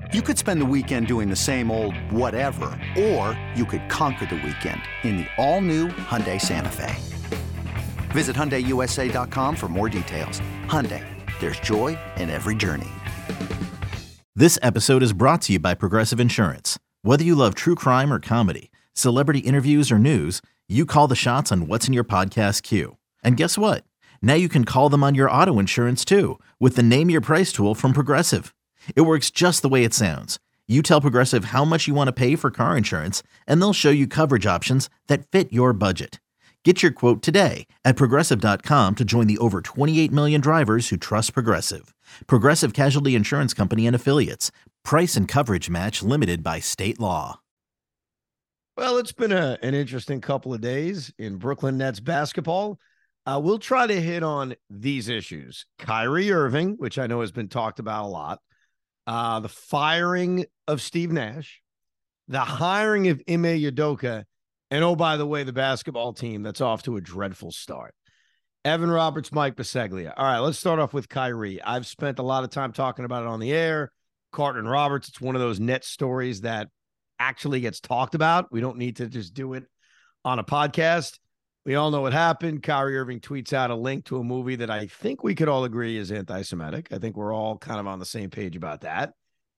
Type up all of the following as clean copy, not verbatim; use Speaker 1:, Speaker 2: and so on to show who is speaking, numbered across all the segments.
Speaker 1: You could spend the weekend doing the same old whatever, or you could conquer the weekend in the all-new Hyundai Santa Fe. Visit HyundaiUSA.com for more details. Hyundai, there's joy in every journey.
Speaker 2: This episode is brought to you by Progressive Insurance. Whether you love true crime or comedy, celebrity interviews or news, you call the shots on what's in your podcast queue. And guess what? Now you can call them on your auto insurance too with the Name Your Price tool from Progressive. It works just the way it sounds. You tell Progressive how much you want to pay for car insurance, and they'll show you coverage options that fit your budget. Get your quote today at Progressive.com to join the over 28 million drivers who trust Progressive. Progressive Casualty Insurance Company and Affiliates. Price and coverage match limited by state law.
Speaker 3: Well, it's been an interesting couple of days in Brooklyn Nets basketball. We'll try to hit on these issues. Kyrie Irving, which I know has been talked about a lot. The firing of Steve Nash, the hiring of Ime Udoka, and oh, by the way, the basketball team that's off to a dreadful start. Evan Roberts, Mike Biseglia. All right, let's start off with Kyrie. I've spent a lot of time talking about it on the air. Carton Roberts, it's one of those net stories that actually gets talked about. We don't need to just do it on a podcast. We all know what happened. Kyrie Irving tweets out a link to a movie that I think we could all agree is anti-Semitic. I think we're all kind of on the same page about that.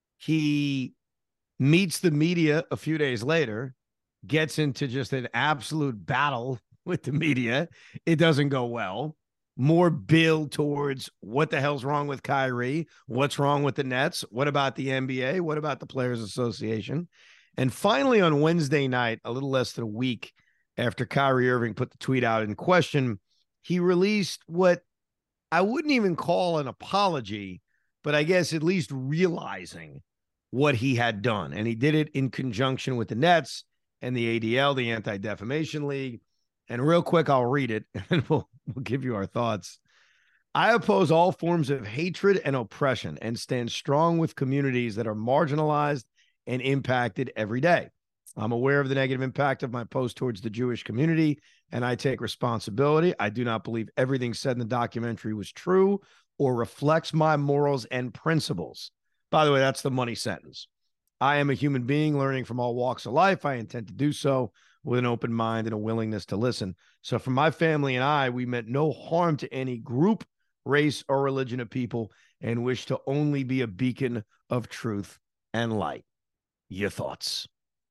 Speaker 3: He meets the media a few days later, gets into just an absolute battle with the media. It doesn't go well. More build towards what the hell's wrong with Kyrie? What's wrong with the Nets? What about the NBA? What about the Players Association? And finally on Wednesday night, a little less than a week after Kyrie Irving put the tweet out in question, he released what I wouldn't even call an apology, but I guess at least realizing what he had done. And he did it in conjunction with the Nets and the ADL, the Anti-Defamation League. And real quick, I'll read it and we'll give you our thoughts. I oppose all forms of hatred and oppression and stand strong with communities that are marginalized and impacted every day. I'm aware of the negative impact of my post towards the Jewish community, and I take responsibility. I do not believe everything said in the documentary was true or reflects my morals and principles. By the way, that's the money sentence. I am a human being learning from all walks of life. I intend to do so with an open mind and a willingness to listen. So for my family and I, we meant no harm to any group, race, or religion of people and wish to only be a beacon of truth and light. Your thoughts?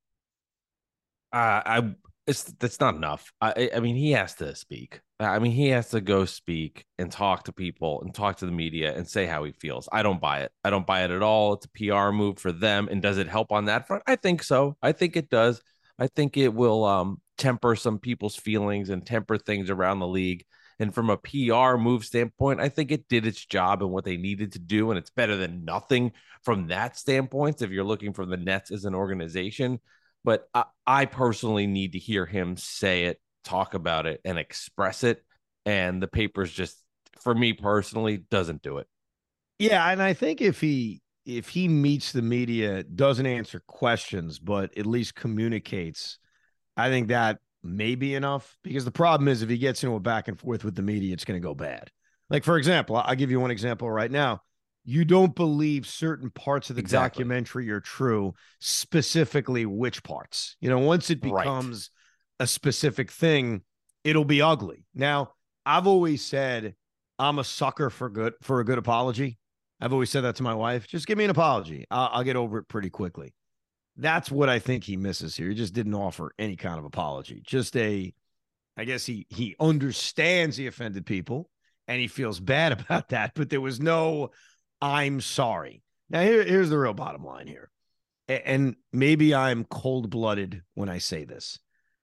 Speaker 4: That's not enough. I mean, he has to speak. I mean, he has to go speak and talk to people and talk to the media and say how he feels. I don't buy it. I don't buy it at all. It's a PR move for them. And does it help on that front? I think so. I think it does. I think it will temper some people's feelings and temper things around the league. And from a PR move standpoint, I think it did its job and what they needed to do. And it's better than nothing from that standpoint if you're looking for the Nets as an organization. But I personally need to hear him say it, talk about it, and express it. And the papers just, for me personally, doesn't do it.
Speaker 3: Yeah, and I think if he meets the media, doesn't answer questions, but at least communicates, I think that may be enough. Because the problem is if he gets into a back and forth with the media, it's going to go bad. Like, for example, I'll give you one example right now. You don't believe certain parts of the documentary are true, specifically which parts. You know, once it becomes a specific thing, it'll be ugly. Now, I've always said I'm a sucker for a good apology. I've always said that to my wife. Just give me an apology. I'll get over it pretty quickly. That's what I think he misses here. He just didn't offer any kind of apology. Just I guess he understands he offended people and he feels bad about that, but there was no I'm sorry. Now, here's the real bottom line here. And maybe I'm cold-blooded when I say this.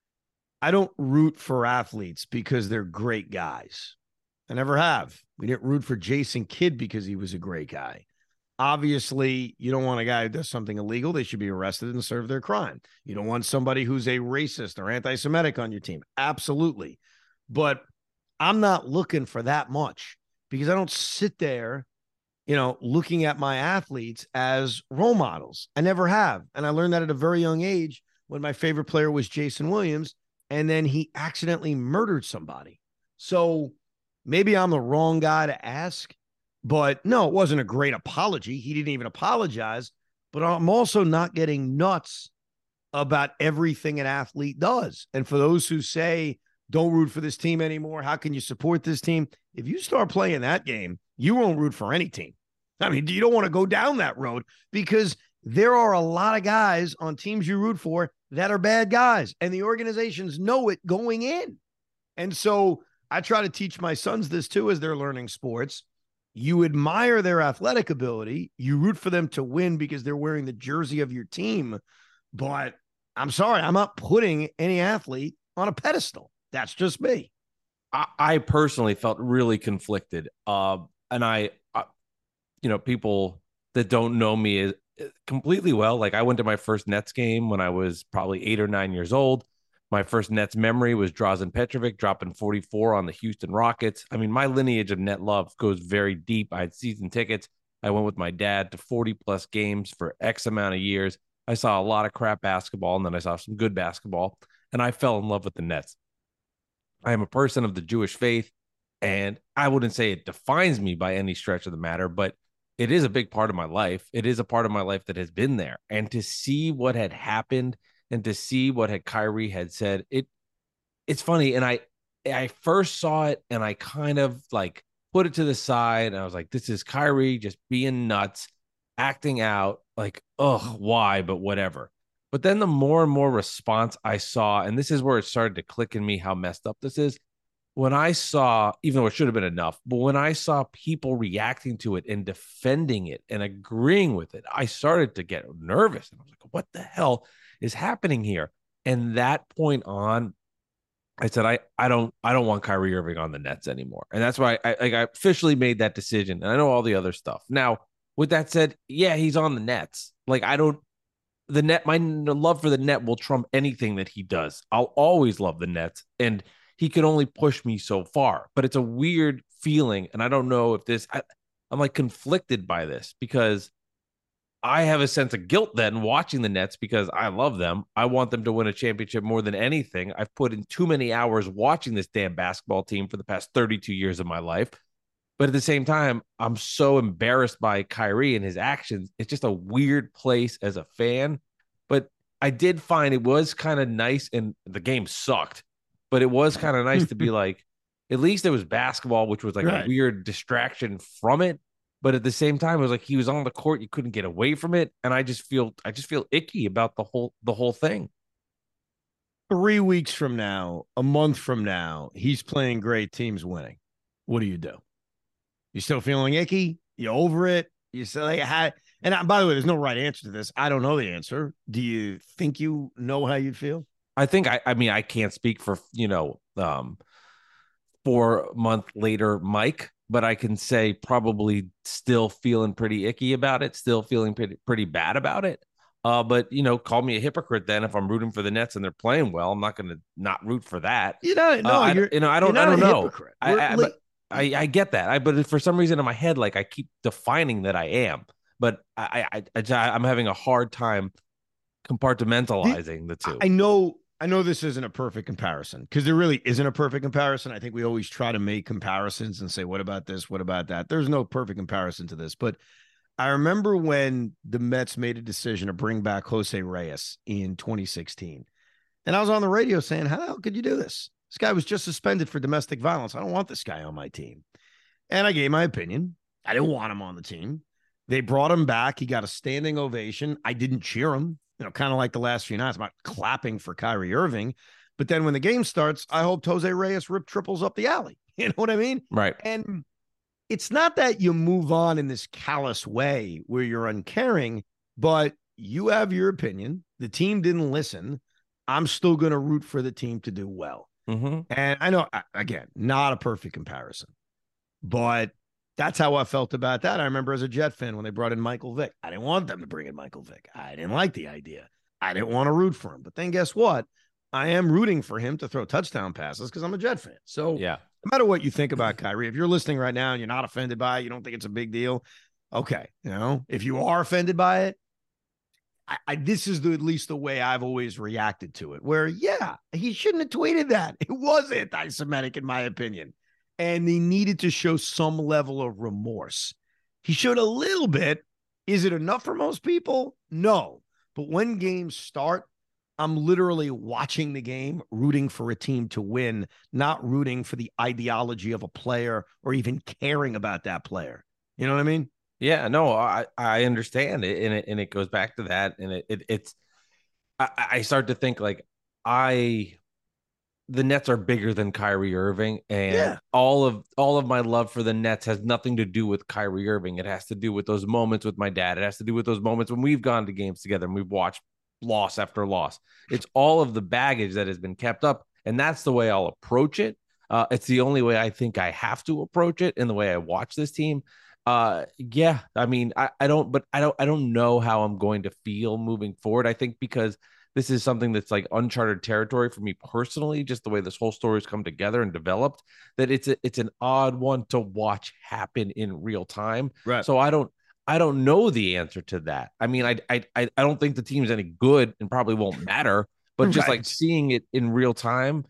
Speaker 3: I don't root for athletes because they're great guys. I never have. We didn't root for Jason Kidd because he was a great guy. Obviously, you don't want a guy who does something illegal. They should be arrested and serve their crime. You don't want somebody who's a racist or anti-Semitic on your team. Absolutely. But I'm not looking for that much because I don't sit there looking at my athletes as role models. I never have. And I learned that at a very young age when my favorite player was Jason Williams, and then he accidentally murdered somebody. So maybe I'm the wrong guy to ask, but no, it wasn't a great apology. He didn't even apologize, but I'm also not getting nuts about everything an athlete does. And for those who say, don't root for this team anymore, how can you support this team? If you start playing that game, you won't root for any team. I mean, you don't want to go down that road because there are a lot of guys on teams you root for that are bad guys, and the organizations know it going in. And so I try to teach my sons this too as they're learning sports. You admire their athletic ability. You root for them to win because they're wearing the jersey of your team. But I'm sorry, I'm not putting any athlete on a pedestal. That's just me.
Speaker 4: I personally felt really conflicted. And people that don't know me completely well, like I went to my first Nets game when I was probably 8 or 9 years old. My first Nets memory was Drazen Petrovic dropping 44 on the Houston Rockets. I mean, my lineage of net love goes very deep. I had season tickets. I went with my dad to 40 plus games for X amount of years. I saw a lot of crap basketball, and then I saw some good basketball, and I fell in love with the Nets. I am a person of the Jewish faith, and I wouldn't say it defines me by any stretch of the matter, but it is a big part of my life. It is a part of my life that has been there. And to see what had happened and to see what Kyrie had said, it's funny. And I first saw it and I kind of like put it to the side, and I was like, this is Kyrie just being nuts, acting out like, oh, why, but whatever. But then the more and more response I saw, and this is where it started to click in me how messed up this is. When I saw, even though it should have been enough, but when I saw people reacting to it and defending it and agreeing with it, I started to get nervous. And I was like, what the hell is happening here? And that point on, I said, I don't want Kyrie Irving on the Nets anymore. And that's why I officially made that decision. And I know all the other stuff. Now, with that said, yeah, he's on the Nets. Like, the net, my love for the net will trump anything that he does. I'll always love the Nets, and he can only push me so far. But it's a weird feeling, and I don't know if I'm like conflicted by this because I have a sense of guilt then watching the Nets because I love them. I want them to win a championship more than anything. I've put in too many hours watching this damn basketball team for the past 32 years of my life. But at the same time, I'm so embarrassed by Kyrie and his actions. It's just a weird place as a fan. But I did find it was kind of nice, and the game sucked. But it was kind of nice to be like, at least there was basketball, which was like a weird distraction from it. But at the same time, it was like he was on the court, you couldn't get away from it. And I just feel icky about the whole thing.
Speaker 3: 3 weeks from now, a month from now, he's playing great, teams winning. What do? You still feeling icky? You over it? You say, like, and by the way, there's no right answer to this. I don't know the answer. Do you think you know how you'd feel?
Speaker 4: I think I mean, I can't speak for, 4 month later, Mike, but I can say probably still feeling pretty icky about it, still feeling pretty bad about it. But call me a hypocrite then if I'm rooting for the Nets and they're playing well. I'm not going to not root for that. I don't know. I get that. But for some reason in my head, like I keep defining that I am, but I'm having a hard time compartmentalizing the two.
Speaker 3: I know this isn't a perfect comparison because there really isn't a perfect comparison. I think we always try to make comparisons and say, what about this? What about that? There's no perfect comparison to this. But I remember when the Mets made a decision to bring back Jose Reyes in 2016. And I was on the radio saying, how the hell could you do this? This guy was just suspended for domestic violence. I don't want this guy on my team. And I gave my opinion. I didn't want him on the team. They brought him back. He got a standing ovation. I didn't cheer him. Kind of like the last few nights, I'm not clapping for Kyrie Irving. But then when the game starts, I hoped Jose Reyes ripped triples up the alley. You know what I mean?
Speaker 4: Right.
Speaker 3: And it's not that you move on in this callous way where you're uncaring, but you have your opinion. The team didn't listen. I'm still going to root for the team to do well.
Speaker 4: Mm-hmm.
Speaker 3: And I know, again, not a perfect comparison, but that's how I felt about that. I remember as a Jet fan when they brought in Michael Vick. I didn't want them to bring in Michael Vick. I didn't like the idea. I didn't want to root for him. But then guess what? I am rooting for him to throw touchdown passes because I'm a Jet fan. So
Speaker 4: yeah,
Speaker 3: no matter what you think about Kyrie, if you're listening right now and you're not offended by it, you don't think it's a big deal, okay. If you are offended by it, this is at least the way I've always reacted to it, where, yeah, he shouldn't have tweeted that. It was anti-Semitic in my opinion. And he needed to show some level of remorse. He showed a little bit Is it enough for most people? No. But when games start, I'm literally watching the game, rooting for a team to win, not rooting for the ideology of a player or even caring about that player. You know what I mean?
Speaker 4: Yeah, no, I understand it, and it goes back to that, and it's I start to think like the Nets are bigger than Kyrie Irving, and
Speaker 3: Yeah.
Speaker 4: all of my love for the Nets has nothing to do with Kyrie Irving. It has to do with those moments with my dad. It has to do with those moments when we've gone to games together and we've watched loss after loss. It's all of the baggage that has been kept up, and that's the way I'll approach it. It's the only way I think I have to approach it in the way I watch this team. Yeah, I mean, I don't know how I'm going to feel moving forward. I think because this is something that's like uncharted territory for me personally, just the way this whole story has come together and developed, that it's an odd one to watch happen in real time.
Speaker 3: Right.
Speaker 4: So I don't know the answer to that. I mean, I don't think the team's any good and probably won't matter, but just like seeing it in real time,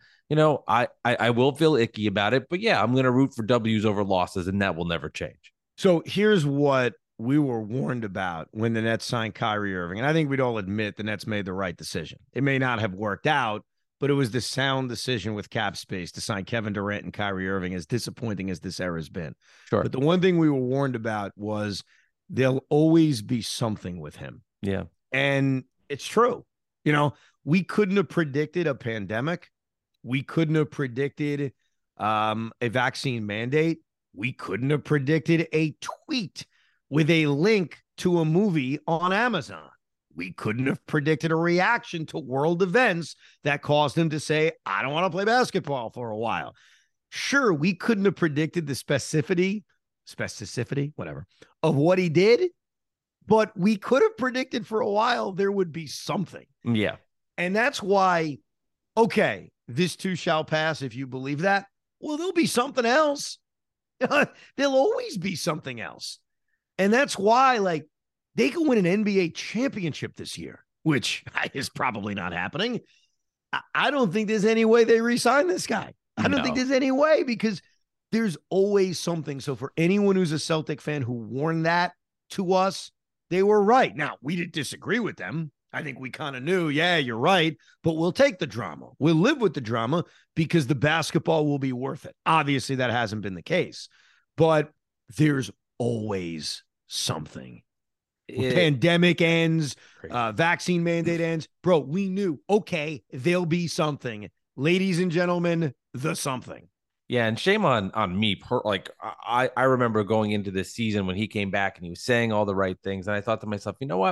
Speaker 4: I will feel icky about it. But yeah, I'm gonna root for W's over losses, and that will never change.
Speaker 3: So here's what we were warned about when the Nets signed Kyrie Irving. And I think we'd all admit the Nets made the right decision. It may not have worked out, but it was the sound decision with cap space to sign Kevin Durant and Kyrie Irving, as disappointing as this era has been.
Speaker 4: Sure.
Speaker 3: But the one thing we were warned about was there'll always be something with him.
Speaker 4: Yeah.
Speaker 3: And it's true. We couldn't have predicted a pandemic. We couldn't have predicted a vaccine mandate. We couldn't have predicted a tweet with a link to a movie on Amazon. We couldn't have predicted a reaction to world events that caused him to say, I don't want to play basketball for a while. Sure, we couldn't have predicted the specificity, whatever, of what he did, but we could have predicted for a while there would be something.
Speaker 4: Yeah.
Speaker 3: And that's why, okay, this too shall pass if you believe that. Well, there'll be something else. There'll always be something else. And that's why, like, they can win an NBA championship this year, which is probably not happening. I don't think there's any way they re-sign this guy. I don't think there's any way, because there's always something. So for anyone who's a Celtic fan who warned that to us, they were right. Now, we didn't disagree with them. I think we kind of knew, yeah, you're right, but we'll take the drama. We'll live with the drama because the basketball will be worth it. Obviously, that hasn't been the case, but there's always something. Pandemic ends, vaccine mandate ends. Bro, we knew, okay, there'll be something. Ladies and gentlemen, the something.
Speaker 4: Yeah, and shame on me. I remember going into this season when he came back and he was saying all the right things, and I thought to myself, you know what?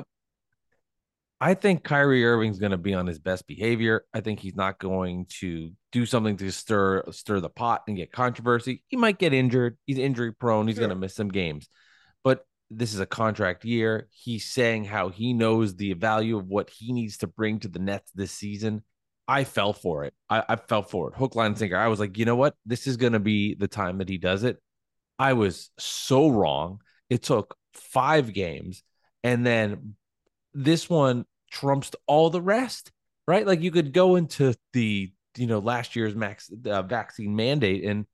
Speaker 4: I think Kyrie Irving's going to be on his best behavior. I think he's not going to do something to stir the pot and get controversy. He might get injured. He's injury prone. He's going to miss some games. But this is a contract year. He's saying how he knows the value of what he needs to bring to the Nets this season. I fell for it. I fell for it. Hook, line, and sinker. I was like, you know what? This is going to be the time that he does it. I was so wrong. It took 5 games. And then this one trumps all the rest, right? Like, you could go into the, last year's vaccine mandate, and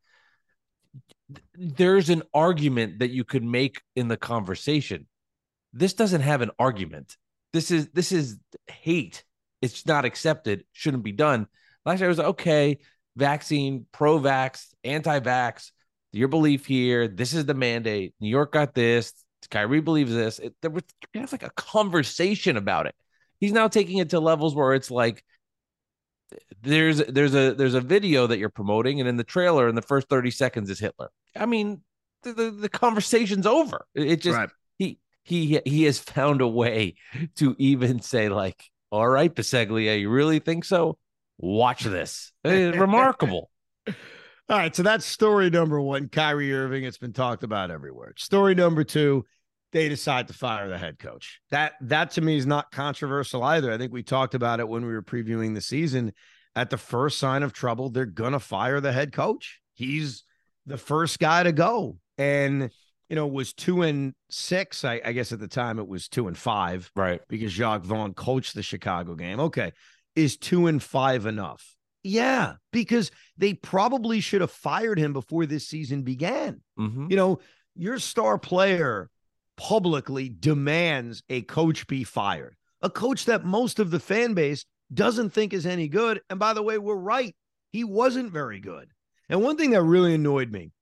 Speaker 4: there's an argument that you could make in the conversation. This doesn't have an argument. This is hate. It's not accepted. Shouldn't be done. Last year I was like, okay, vaccine, pro-vax, anti-vax, your belief here. This is the mandate. New York got this. Kyrie believes this. There was like a conversation about it. He's now taking it to levels where it's like there's a video that you're promoting, and in the trailer, in the first 30 seconds is Hitler. I mean, the conversation's over. It just right. He has found a way to even say, like, all right, Biseglia, you really think so? Watch this. It's remarkable.
Speaker 3: All right, so that's story number 1, Kyrie Irving. It's been talked about everywhere. Story number 2, they decide to fire the head coach. That to me is not controversial either. I think we talked about it when we were previewing the season. At the first sign of trouble, they're going to fire the head coach. He's the first guy to go. And, it was 2-6. I guess at the time it was 2-5.
Speaker 4: Right.
Speaker 3: Because Jacques Vaughn coached the Chicago game. Okay. Is 2-5 enough? Yeah, because they probably should have fired him before this season began.
Speaker 4: Mm-hmm.
Speaker 3: Your star player publicly demands a coach be fired, a coach that most of the fan base doesn't think is any good. And by the way, we're right. He wasn't very good. And one thing that really annoyed me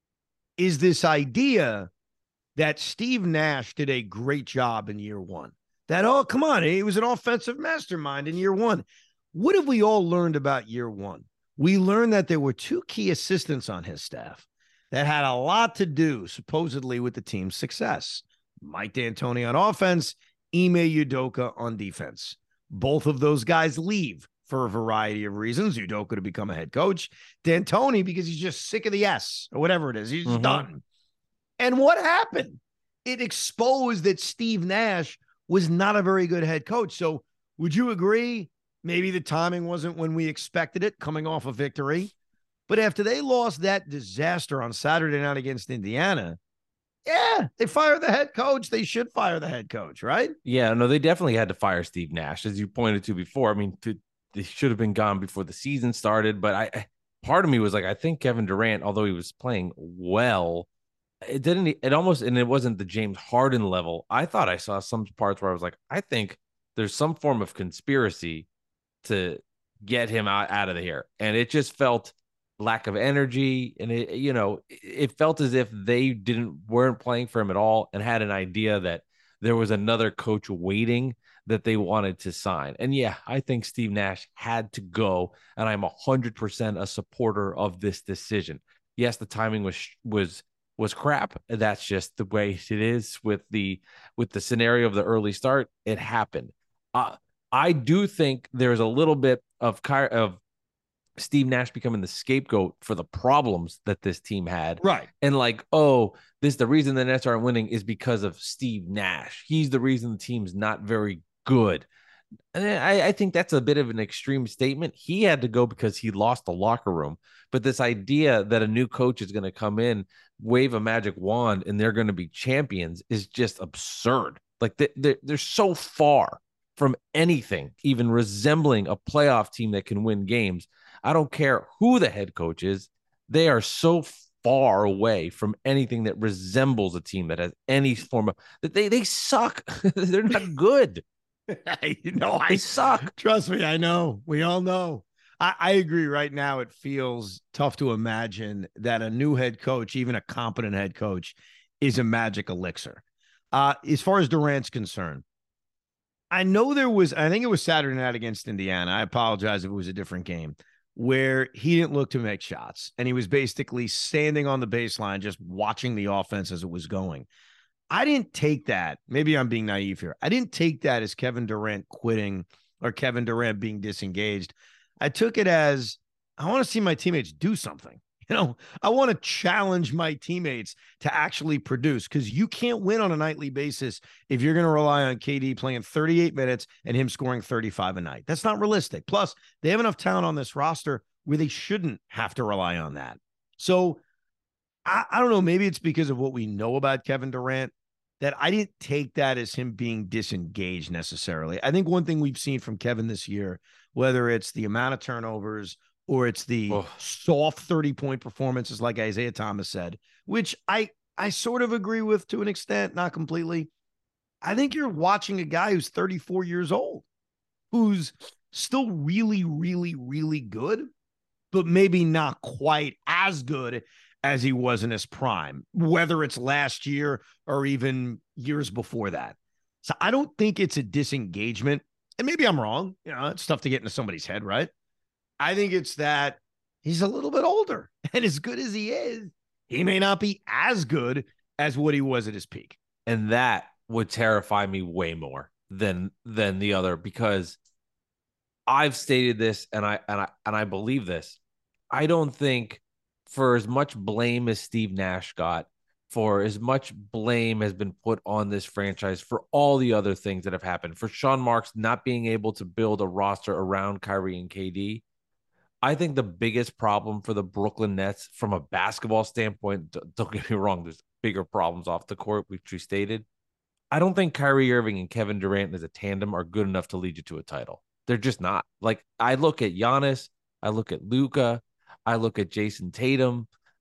Speaker 3: is this idea that Steve Nash did a great job in year one. That, oh, come on, he was an offensive mastermind in year one. What have we all learned about year one? We learned that there were two key assistants on his staff that had a lot to do, supposedly, with the team's success. Mike D'Antoni on offense, Ime Udoka on defense. Both of those guys leave for a variety of reasons. Udoka to become a head coach. D'Antoni because he's just sick of the S or whatever it is. He's done. And what happened? It exposed that Steve Nash was not a very good head coach. So would you agree? Maybe the timing wasn't when we expected it, coming off a victory. But after they lost that disaster on Saturday night against Indiana, yeah, they fired the head coach. They should fire the head coach, right?
Speaker 4: Yeah, no, they definitely had to fire Steve Nash, as you pointed to before. I mean, they should have been gone before the season started. But part of me was like, I think Kevin Durant, although he was playing well, it wasn't the James Harden level. I thought I saw some parts where I was like, I think there's some form of conspiracy to get him out of here. And it just felt lack of energy. And it felt as if they weren't playing for him at all and had an idea that there was another coach waiting that they wanted to sign. And yeah, I think Steve Nash had to go. And I'm 100% a supporter of this decision. Yes, the timing was crap. That's just the way it is with the scenario of the early start. It happened. I do think there's a little bit of Steve Nash becoming the scapegoat for the problems that this team had.
Speaker 3: Right.
Speaker 4: And like, the reason the Nets aren't winning is because of Steve Nash. He's the reason the team's not very good. And I think that's a bit of an extreme statement. He had to go because he lost the locker room. But this idea that a new coach is going to come in, wave a magic wand, and they're going to be champions is just absurd. Like they're so far from anything even resembling a playoff team that can win games. I don't care who the head coach is. They are so far away from anything that resembles a team that has any form of that. They suck. They're not good.
Speaker 3: I suck. Trust me, I know. We all know. I agree. Right now, it feels tough to imagine that a new head coach, even a competent head coach, is a magic elixir. As far as Durant's concerned, I know I think it was Saturday night against Indiana. I apologize if it was a different game, where he didn't look to make shots. And he was basically standing on the baseline, just watching the offense as it was going. I didn't take that. Maybe I'm being naive here. I didn't take that as Kevin Durant quitting or Kevin Durant being disengaged. I took it as, I want to see my teammates do something. I want to challenge my teammates to actually produce, because you can't win on a nightly basis if you're going to rely on KD playing 38 minutes and him scoring 35 a night. That's not realistic. Plus, they have enough talent on this roster where they shouldn't have to rely on that. So I don't know. Maybe it's because of what we know about Kevin Durant that I didn't take that as him being disengaged necessarily. I think one thing we've seen from Kevin this year, whether it's the amount of turnovers or it's the soft 30-point performances, like Isaiah Thomas said, which I sort of agree with to an extent, not completely. I think you're watching a guy who's 34 years old, who's still really, really, really good, but maybe not quite as good as he was in his prime, whether it's last year or even years before that. So I don't think it's a disengagement. And maybe I'm wrong. It's tough to get into somebody's head, right? I think it's that he's a little bit older, and as good as he is, he may not be as good as what he was at his peak.
Speaker 4: And that would terrify me way more than the other, because I've stated this and I believe this. I don't think, for as much blame as Steve Nash got, for as much blame has been put on this franchise for all the other things that have happened, for Sean Marks not being able to build a roster around Kyrie and KD, I think the biggest problem for the Brooklyn Nets from a basketball standpoint, don't get me wrong, there's bigger problems off the court, which we stated. I don't think Kyrie Irving and Kevin Durant as a tandem are good enough to lead you to a title. They're just not. Like, I look at Giannis, I look at Luka, I look at Jason Tatum.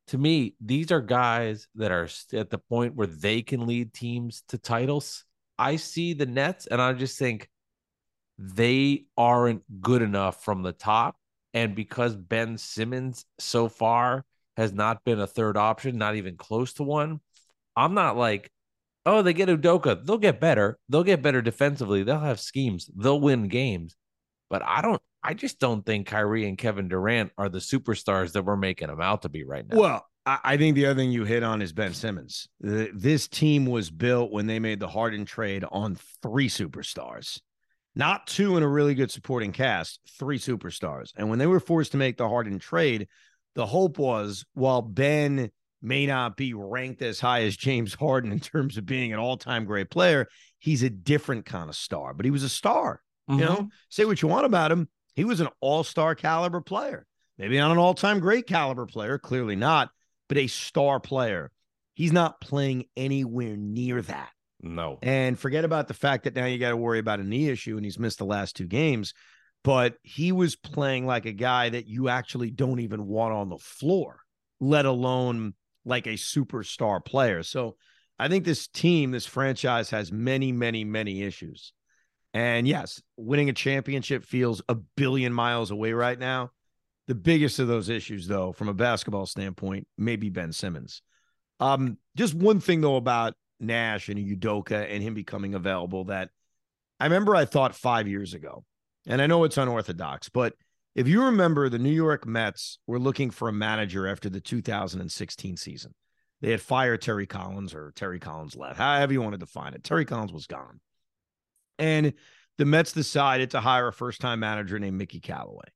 Speaker 4: to me, these are guys that are at the point where they can lead teams to titles. I see the Nets and I just think they aren't good enough from the top. And because Ben Simmons so far has not been a third option, not even close to one, I'm not like, oh, they get Udoka. They'll get better. They'll get better defensively. They'll have schemes. They'll win games. But I just don't think Kyrie and Kevin Durant are the superstars that we're making them out to be right now.
Speaker 3: Well, I think the other thing you hit on is Ben Simmons. This team was built when they made the Harden trade on 3 superstars, not 2 in a really good supporting cast, 3 superstars. And when they were forced to make the Harden trade, the hope was, while Ben may not be ranked as high as James Harden in terms of being an all-time great player, he's a different kind of star, but he was a star. You know, say what you want about him. He was an all-star caliber player. Maybe not an all-time great caliber player, clearly not, but a star player. He's not playing anywhere near that.
Speaker 4: No.
Speaker 3: And forget about the fact that now you got to worry about a knee issue and he's missed the last 2 games, but he was playing like a guy that you actually don't even want on the floor, let alone like a superstar player. So I think this team, this franchise has many, many, many issues. And yes, winning a championship feels a billion miles away right now. The biggest of those issues, though, from a basketball standpoint, may be Ben Simmons. Just one thing, though, about Nash and Udoka and him becoming available that I remember I thought 5 years ago, and I know it's unorthodox, but if you remember, the New York Mets were looking for a manager after the 2016 season. They had fired Terry Collins, or Terry Collins left, however you want to define it. Terry Collins was gone. And the Mets decided to hire a first-time manager named Mickey Callaway.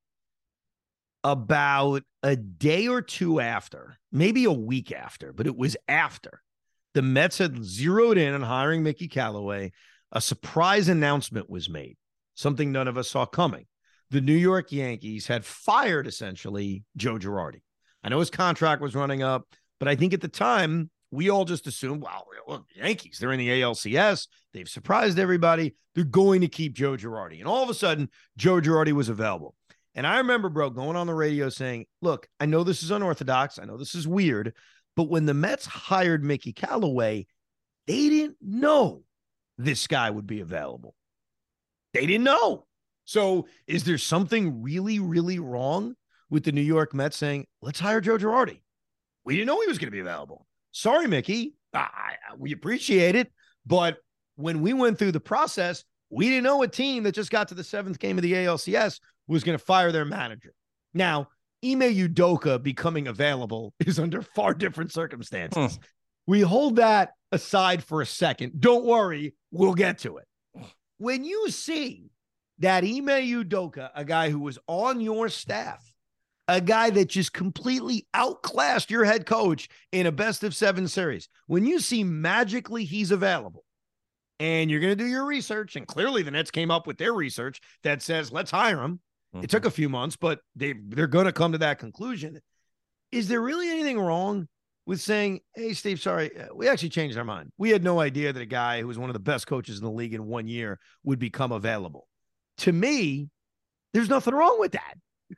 Speaker 3: About a day or 2 after, maybe a week after, but it was after, the Mets had zeroed in on hiring Mickey Callaway, a surprise announcement was made, something none of us saw coming. The New York Yankees had fired, essentially, Joe Girardi. I know his contract was running up, but I think at the time, we all just assumed, wow, look, the Yankees, they're in the ALCS. They've surprised everybody. They're going to keep Joe Girardi. And all of a sudden, Joe Girardi was available. And I remember, bro, going on the radio saying, look, I know this is unorthodox. I know this is weird. But when the Mets hired Mickey Callaway, they didn't know this guy would be available. They didn't know. So is there something really, really wrong with the New York Mets saying, let's hire Joe Girardi? We didn't know he was going to be available. Sorry, Mickey. We appreciate it. But when we went through the process, we didn't know a team that just got to the 7th game of the ALCS was going to fire their manager. Now, Ime Udoka becoming available is under far different circumstances. We hold that aside for a second. Don't worry, we'll get to it. When you see that Ime Udoka, a guy who was on your staff, a guy that just completely outclassed your head coach in a best-of-7 series, when you see magically he's available, and you're going to do your research, and clearly the Nets came up with their research that says, let's hire him. It took a few months, but they're going to come to that conclusion. Is there really anything wrong with saying, hey, Steve, sorry, we actually changed our mind. We had no idea that a guy who was one of the best coaches in the league in 1 year would become available. To me, there's nothing wrong with that.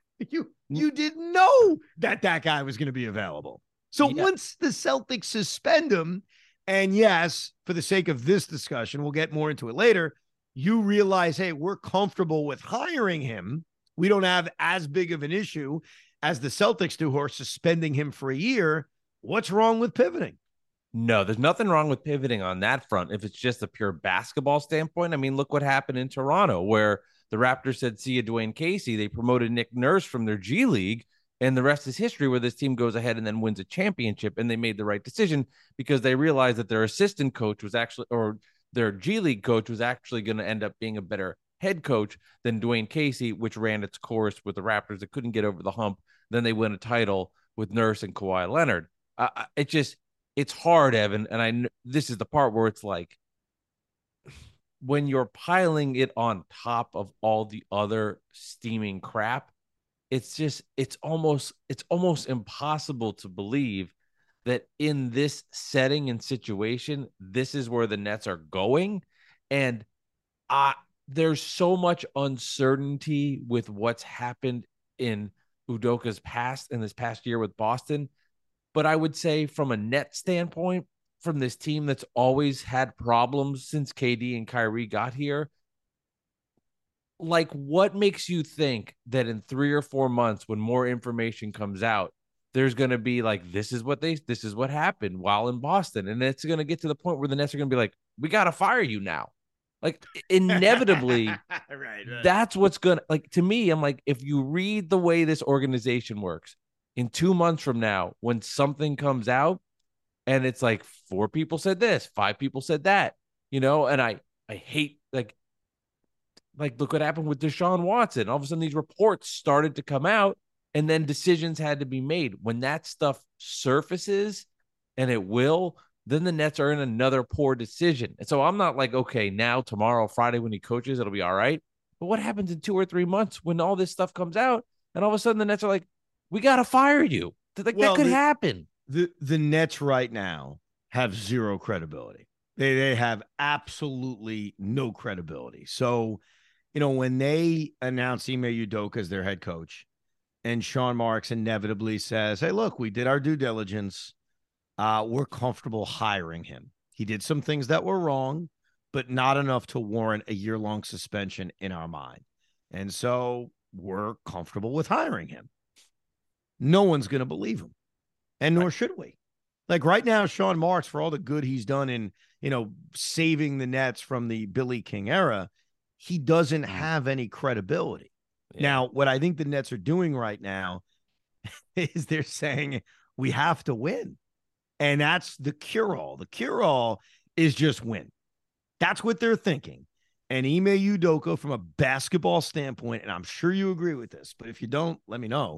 Speaker 3: You didn't know that guy was going to be available. So once the Celtics suspend him, and yes, for the sake of this discussion, we'll get more into it later, you realize, hey, we're comfortable with hiring him. We don't have as big of an issue as the Celtics do, who are suspending him for a year. What's wrong with pivoting?
Speaker 4: No, there's nothing wrong with pivoting on that front if it's just a pure basketball standpoint. I mean, look what happened in Toronto, where the Raptors said, see you, Dwayne Casey. They promoted Nick Nurse from their G League, and the rest is history, where this team goes ahead and then wins a championship. And they made the right decision because they realized that their assistant coach was actually, or their G League coach was actually going to end up being a better head coach than Dwayne Casey, which ran its course with the Raptors that couldn't get over the hump. Then they win a title with Nurse and Kawhi Leonard. It's hard, Evan. And this is the part where it's like, when you're piling it on top of all the other steaming crap, it's almost impossible to believe that in this setting and situation, this is where the Nets are going. And there's so much uncertainty with what's happened in Udoka's past, in this past year with Boston. But I would say from a net standpoint, from this team that's always had problems since KD and Kyrie got here, like what makes you think that in 3 or 4 months, when more information comes out, there's going to be like, this is what happened while in Boston. And it's going to get to the point where the Nets are going to be like, we got to fire you now. Like inevitably,
Speaker 3: right.
Speaker 4: That's what's going to, like, to me, I'm like, if you read the way this organization works, in 2 months from now, when something comes out and it's like 4 people said this, 5 people said that, and I hate like look what happened with Deshaun Watson. All of a sudden, these reports started to come out, and then decisions had to be made. When that stuff surfaces, and it will, then the Nets are in another poor decision. And so I'm not like, okay, now, tomorrow, Friday, when he coaches, it'll be all right. But what happens in 2 or 3 months when all this stuff comes out, and all of a sudden the Nets are like, we got to fire you? Like, that could happen.
Speaker 3: The Nets right now have zero credibility. They have absolutely no credibility. So, when they announce Ime Udoka as their head coach, and Sean Marks inevitably says, hey, look, we did our due diligence. We're comfortable hiring him. He did some things that were wrong, but not enough to warrant a year-long suspension in our mind. And so we're comfortable with hiring him. No one's going to believe him. And nor should we. Like right now, Sean Marks, for all the good he's done in, saving the Nets from the Billy King era, he doesn't have any credibility. Yeah. Now, what I think the Nets are doing right now is they're saying we have to win. And that's the cure-all. The cure-all is just win. That's what they're thinking. And Ime Udoka, from a basketball standpoint, and I'm sure you agree with this, but if you don't, let me know,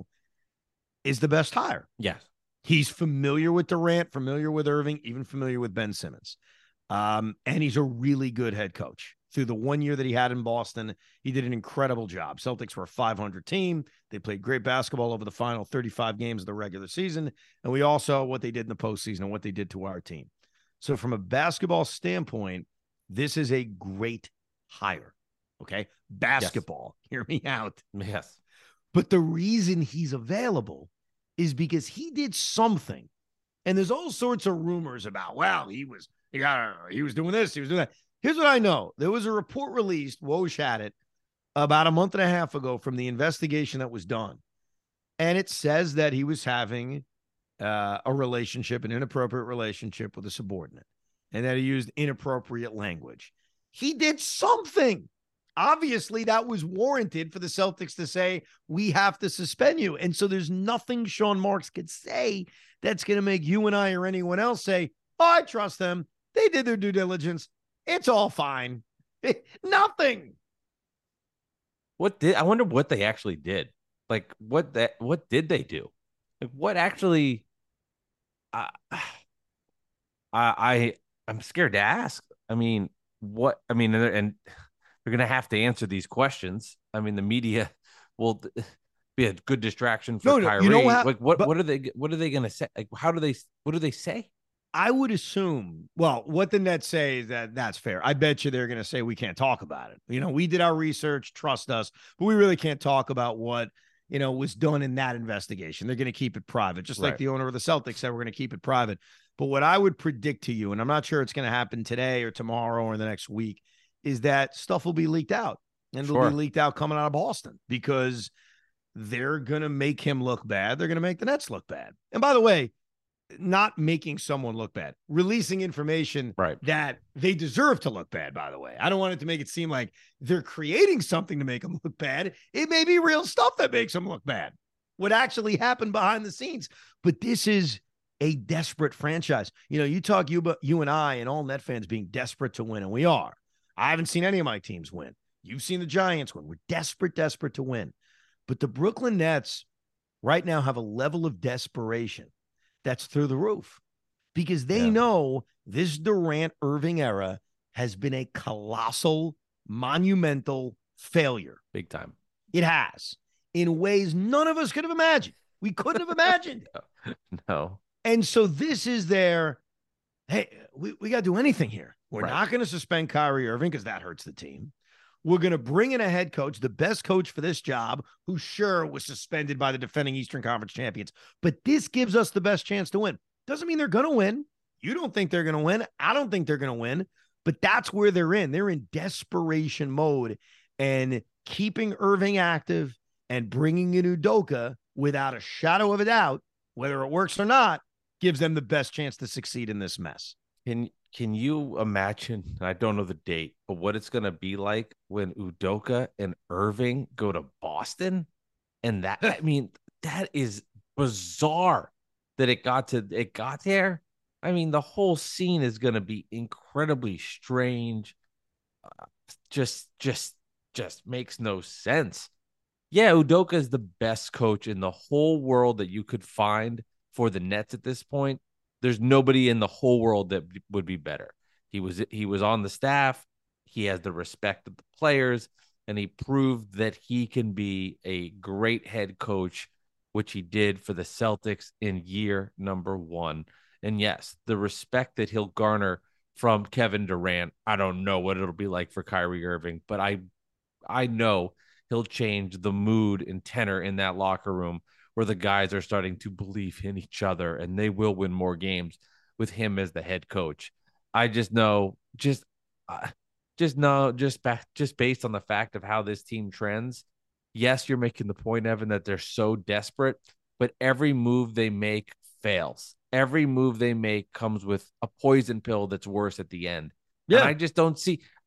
Speaker 3: is the best hire.
Speaker 4: Yes.
Speaker 3: He's familiar with Durant, familiar with Irving, even familiar with Ben Simmons. And he's a really good head coach. Through the 1 year that he had in Boston, he did an incredible job. Celtics were a 500 team. They played great basketball over the final 35 games of the regular season. And we all saw what they did in the postseason and what they did to our team. So from a basketball standpoint, this is a great hire. Okay. Basketball. Yes. Hear me out.
Speaker 4: Yes.
Speaker 3: But the reason he's available is because he did something. And there's all sorts of rumors about, well, he was doing this, he was doing that. Here's what I know. There was a report released, Woj had it, about a month and a half ago from the investigation that was done. And it says that he was having an inappropriate relationship with a subordinate, and that he used inappropriate language. He did something. Obviously, that was warranted for the Celtics to say, we have to suspend you. And so there's nothing Sean Marks could say that's going to make you and I or anyone else say, oh, I trust them. They did their due diligence. It's all fine. Nothing.
Speaker 4: I wonder what they actually did. Like what did they do? Like what actually I'm scared to ask. And they're going to have to answer these questions. I mean, the media will be a good distraction for Kyrie. What are they going to say? Like what do they say?
Speaker 3: I would assume, well, what the Nets say is that's fair. I bet you they're going to say we can't talk about it. We did our research, trust us, but we really can't talk about what, was done in that investigation. They're going to keep it private, just like the owner of the Celtics said we're going to keep it private. But what I would predict to you, and I'm not sure it's going to happen today or tomorrow or in the next week, is that stuff will be leaked out. And it'll be leaked out coming out of Boston because they're going to make him look bad. They're going to make the Nets look bad. And by the way, not making someone look bad, releasing information that they deserve to look bad, by the way. I don't want it to make it seem like they're creating something to make them look bad. It may be real stuff that makes them look bad. What actually happened behind the scenes. But this is a desperate franchise. You talk you and I and all Net fans being desperate to win, and we are. I haven't seen any of my teams win. You've seen the Giants win. We're desperate to win. But the Brooklyn Nets right now have a level of desperation that's through the roof because they know this Durant Irving era has been a colossal, monumental failure.
Speaker 4: Big time.
Speaker 3: It has in ways none of us could have imagined. We couldn't have imagined.
Speaker 4: No.
Speaker 3: And so this is their, hey, we got to do anything here. We're not going to suspend Kyrie Irving because that hurts the team. We're going to bring in a head coach, the best coach for this job, who sure was suspended by the defending Eastern Conference champions. But this gives us the best chance to win. Doesn't mean they're going to win. You don't think they're going to win. I don't think they're going to win. But that's where they're in. They're in desperation mode. And keeping Irving active and bringing in Udoka without a shadow of a doubt, whether it works or not, gives them the best chance to succeed in this mess.
Speaker 4: Can you imagine? I don't know the date, but what it's going to be like when Udoka and Irving go to Boston? And that, I mean, that is bizarre that it got there. I mean, the whole scene is going to be incredibly strange. Just makes no sense. Yeah, Udoka is the best coach in the whole world that you could find for the Nets at this point. There's nobody in the whole world that would be better. He was on the staff. He has the respect of the players, and he proved that he can be a great head coach, which he did for the Celtics in year number 1. And yes, the respect that he'll garner from Kevin Durant, I don't know what it'll be like for Kyrie Irving, but I know he'll change the mood and tenor in that locker room where the guys are starting to believe in each other and they will win more games with him as the head coach. I just know, just based on the fact of how this team trends. Yes, you're making the point, Evan, that they're so desperate, but every move they make fails. Every move they make comes with a poison pill that's worse at the end. Yeah. And I just don't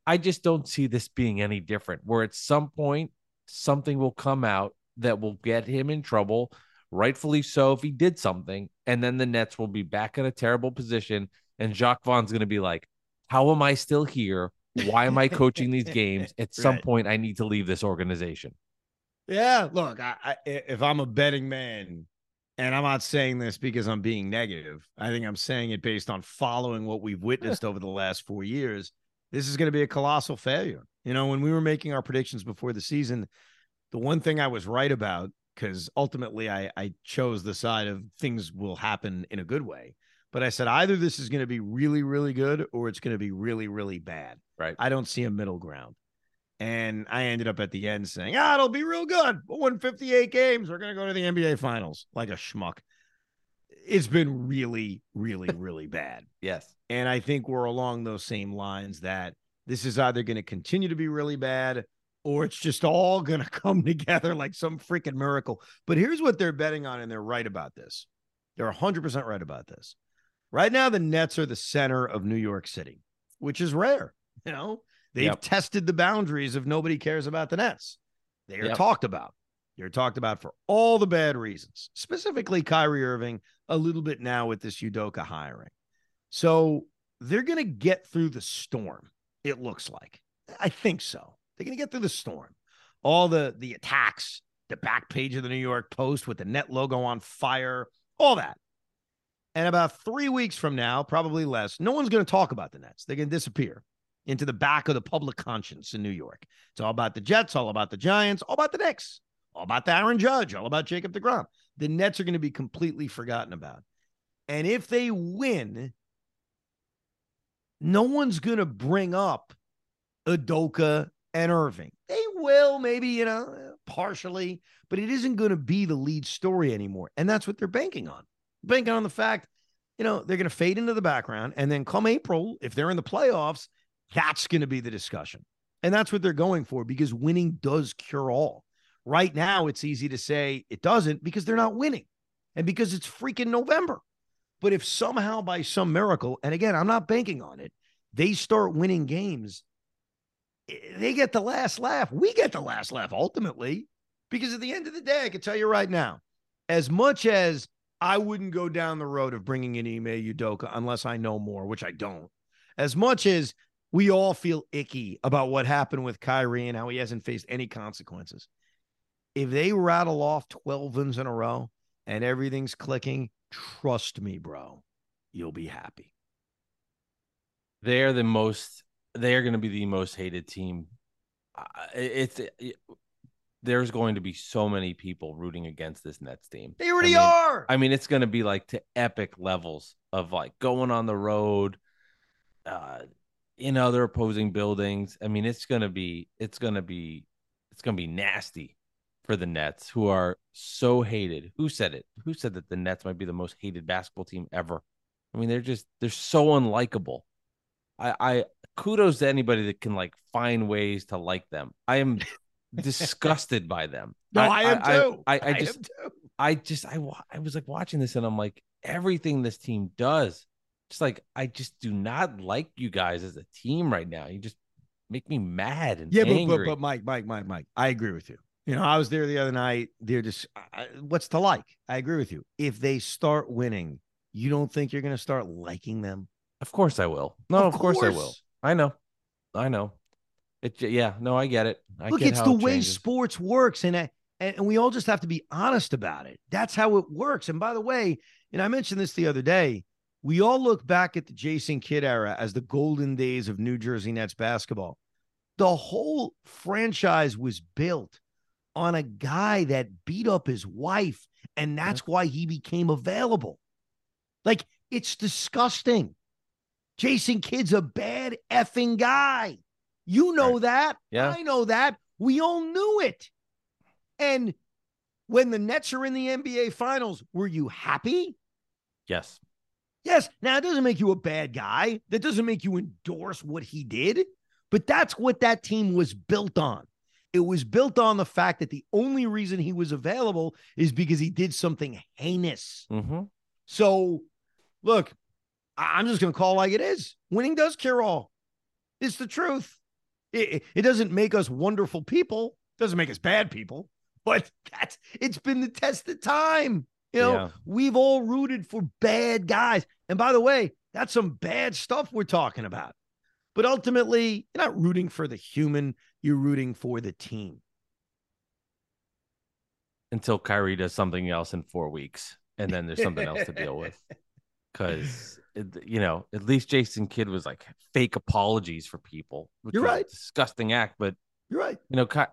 Speaker 4: see this being any different, where at some point something will come out that will get him in trouble, rightfully so, if he did something, and then the Nets will be back in a terrible position, and Jacques Vaughn's going to be like, how am I still here? Why am I coaching these games? At some point, I need to leave this organization.
Speaker 3: Yeah, look, if I'm a betting man, and I'm not saying this because I'm being negative, I think I'm saying it based on following what we've witnessed over the last 4 years, this is going to be a colossal failure. You know, when we were making our predictions before the season, the one thing I was right about, because ultimately I chose the side of things will happen in a good way, but I said either this is going to be really, really good or it's going to be really, really bad.
Speaker 4: Right.
Speaker 3: I don't see a middle ground. And I ended up at the end saying, it'll be real good. We'll win 58 games. We're going to go to the NBA Finals like a schmuck. It's been really, really, really bad.
Speaker 4: Yes.
Speaker 3: And I think we're along those same lines that this is either going to continue to be really bad or it's just all going to come together like some freaking miracle. But here's what they're betting on, and they're right about this. They're 100% right about this. Right now, the Nets are the center of New York City, which is rare. You know, they've tested the boundaries of nobody cares about the Nets. They are talked about. They're talked about for all the bad reasons, specifically Kyrie Irving, a little bit now with this Udoka hiring. So they're going to get through the storm, it looks like. I think so. They're going to get through the storm. All the attacks, the back page of the New York Post with the Net logo on fire, all that. And about 3 weeks from now, probably less, no one's going to talk about the Nets. They're going to disappear into the back of the public conscience in New York. It's all about the Jets, all about the Giants, all about the Knicks, all about the Aaron Judge, all about Jacob deGrom. The Nets are going to be completely forgotten about. And if they win, no one's going to bring up Udoka and Irving. They will, maybe, partially, but it isn't going to be the lead story anymore. And that's what they're banking on. Banking on the fact, they're going to fade into the background. And then come April, if they're in the playoffs, that's going to be the discussion. And that's what they're going for, because winning does cure all. Right now, it's easy to say it doesn't because they're not winning and because it's freaking November. But if somehow by some miracle, and again, I'm not banking on it, they start winning games, they get the last laugh. We get the last laugh ultimately, because at the end of the day, I can tell you right now, as much as I wouldn't go down the road of bringing in Ime Udoka unless I know more, which I don't, as much as we all feel icky about what happened with Kyrie and how he hasn't faced any consequences, if they rattle off 12 wins in a row and everything's clicking, trust me, bro, you'll be happy.
Speaker 4: They're going to be the most hated team. There's going to be so many people rooting against this Nets team.
Speaker 3: They already are.
Speaker 4: I mean, it's going to be like to epic levels of like going on the road. in other opposing buildings. I mean, it's gonna be nasty for the Nets, who are so hated. Who said it? Who said that the Nets might be the most hated basketball team ever? I mean, they're so unlikable. I kudos to anybody that can like find ways to like them. I am disgusted by them.
Speaker 3: No, I am too.
Speaker 4: I was like watching this and I'm like, everything this team does, just like, I just do not like you guys as a team right now. You just make me mad and angry.
Speaker 3: But Mike, I agree with you. You know, I was there the other night. They're just, what's to like? I agree with you. If they start winning, you don't think you're going to start liking them?
Speaker 4: Of course I will. No, of course I will. I know. Yeah, no, I get it.
Speaker 3: Look, it's the way sports works. And we all just have to be honest about it. That's how it works. And by the way, and I mentioned this the other day, we all look back at the Jason Kidd era as the golden days of New Jersey Nets basketball. The whole franchise was built on a guy that beat up his wife, and that's why he became available. Like, it's disgusting. Jason Kidd's a bad effing guy. You know that.
Speaker 4: Yeah.
Speaker 3: I know that. We all knew it. And when the Nets are in the NBA Finals, were you happy?
Speaker 4: Yes.
Speaker 3: Yes. Now, it doesn't make you a bad guy. That doesn't make you endorse what he did. But that's what that team was built on. It was built on the fact that the only reason he was available is because he did something heinous.
Speaker 4: Mm-hmm.
Speaker 3: So, look, I'm just going to call it like it is. Winning does cure all. It's the truth. It doesn't make us wonderful people. It doesn't make us bad people. But it's been the test of time. You know, We've all rooted for bad guys. And by the way, that's some bad stuff we're talking about. But ultimately, you're not rooting for the human. You're rooting for the team.
Speaker 4: Until Kyrie does something else in 4 weeks. And then there's something else to deal with. Because, at least Jason Kidd was like fake apologies for people. Which
Speaker 3: You're right.
Speaker 4: A disgusting act. But,
Speaker 3: you're right.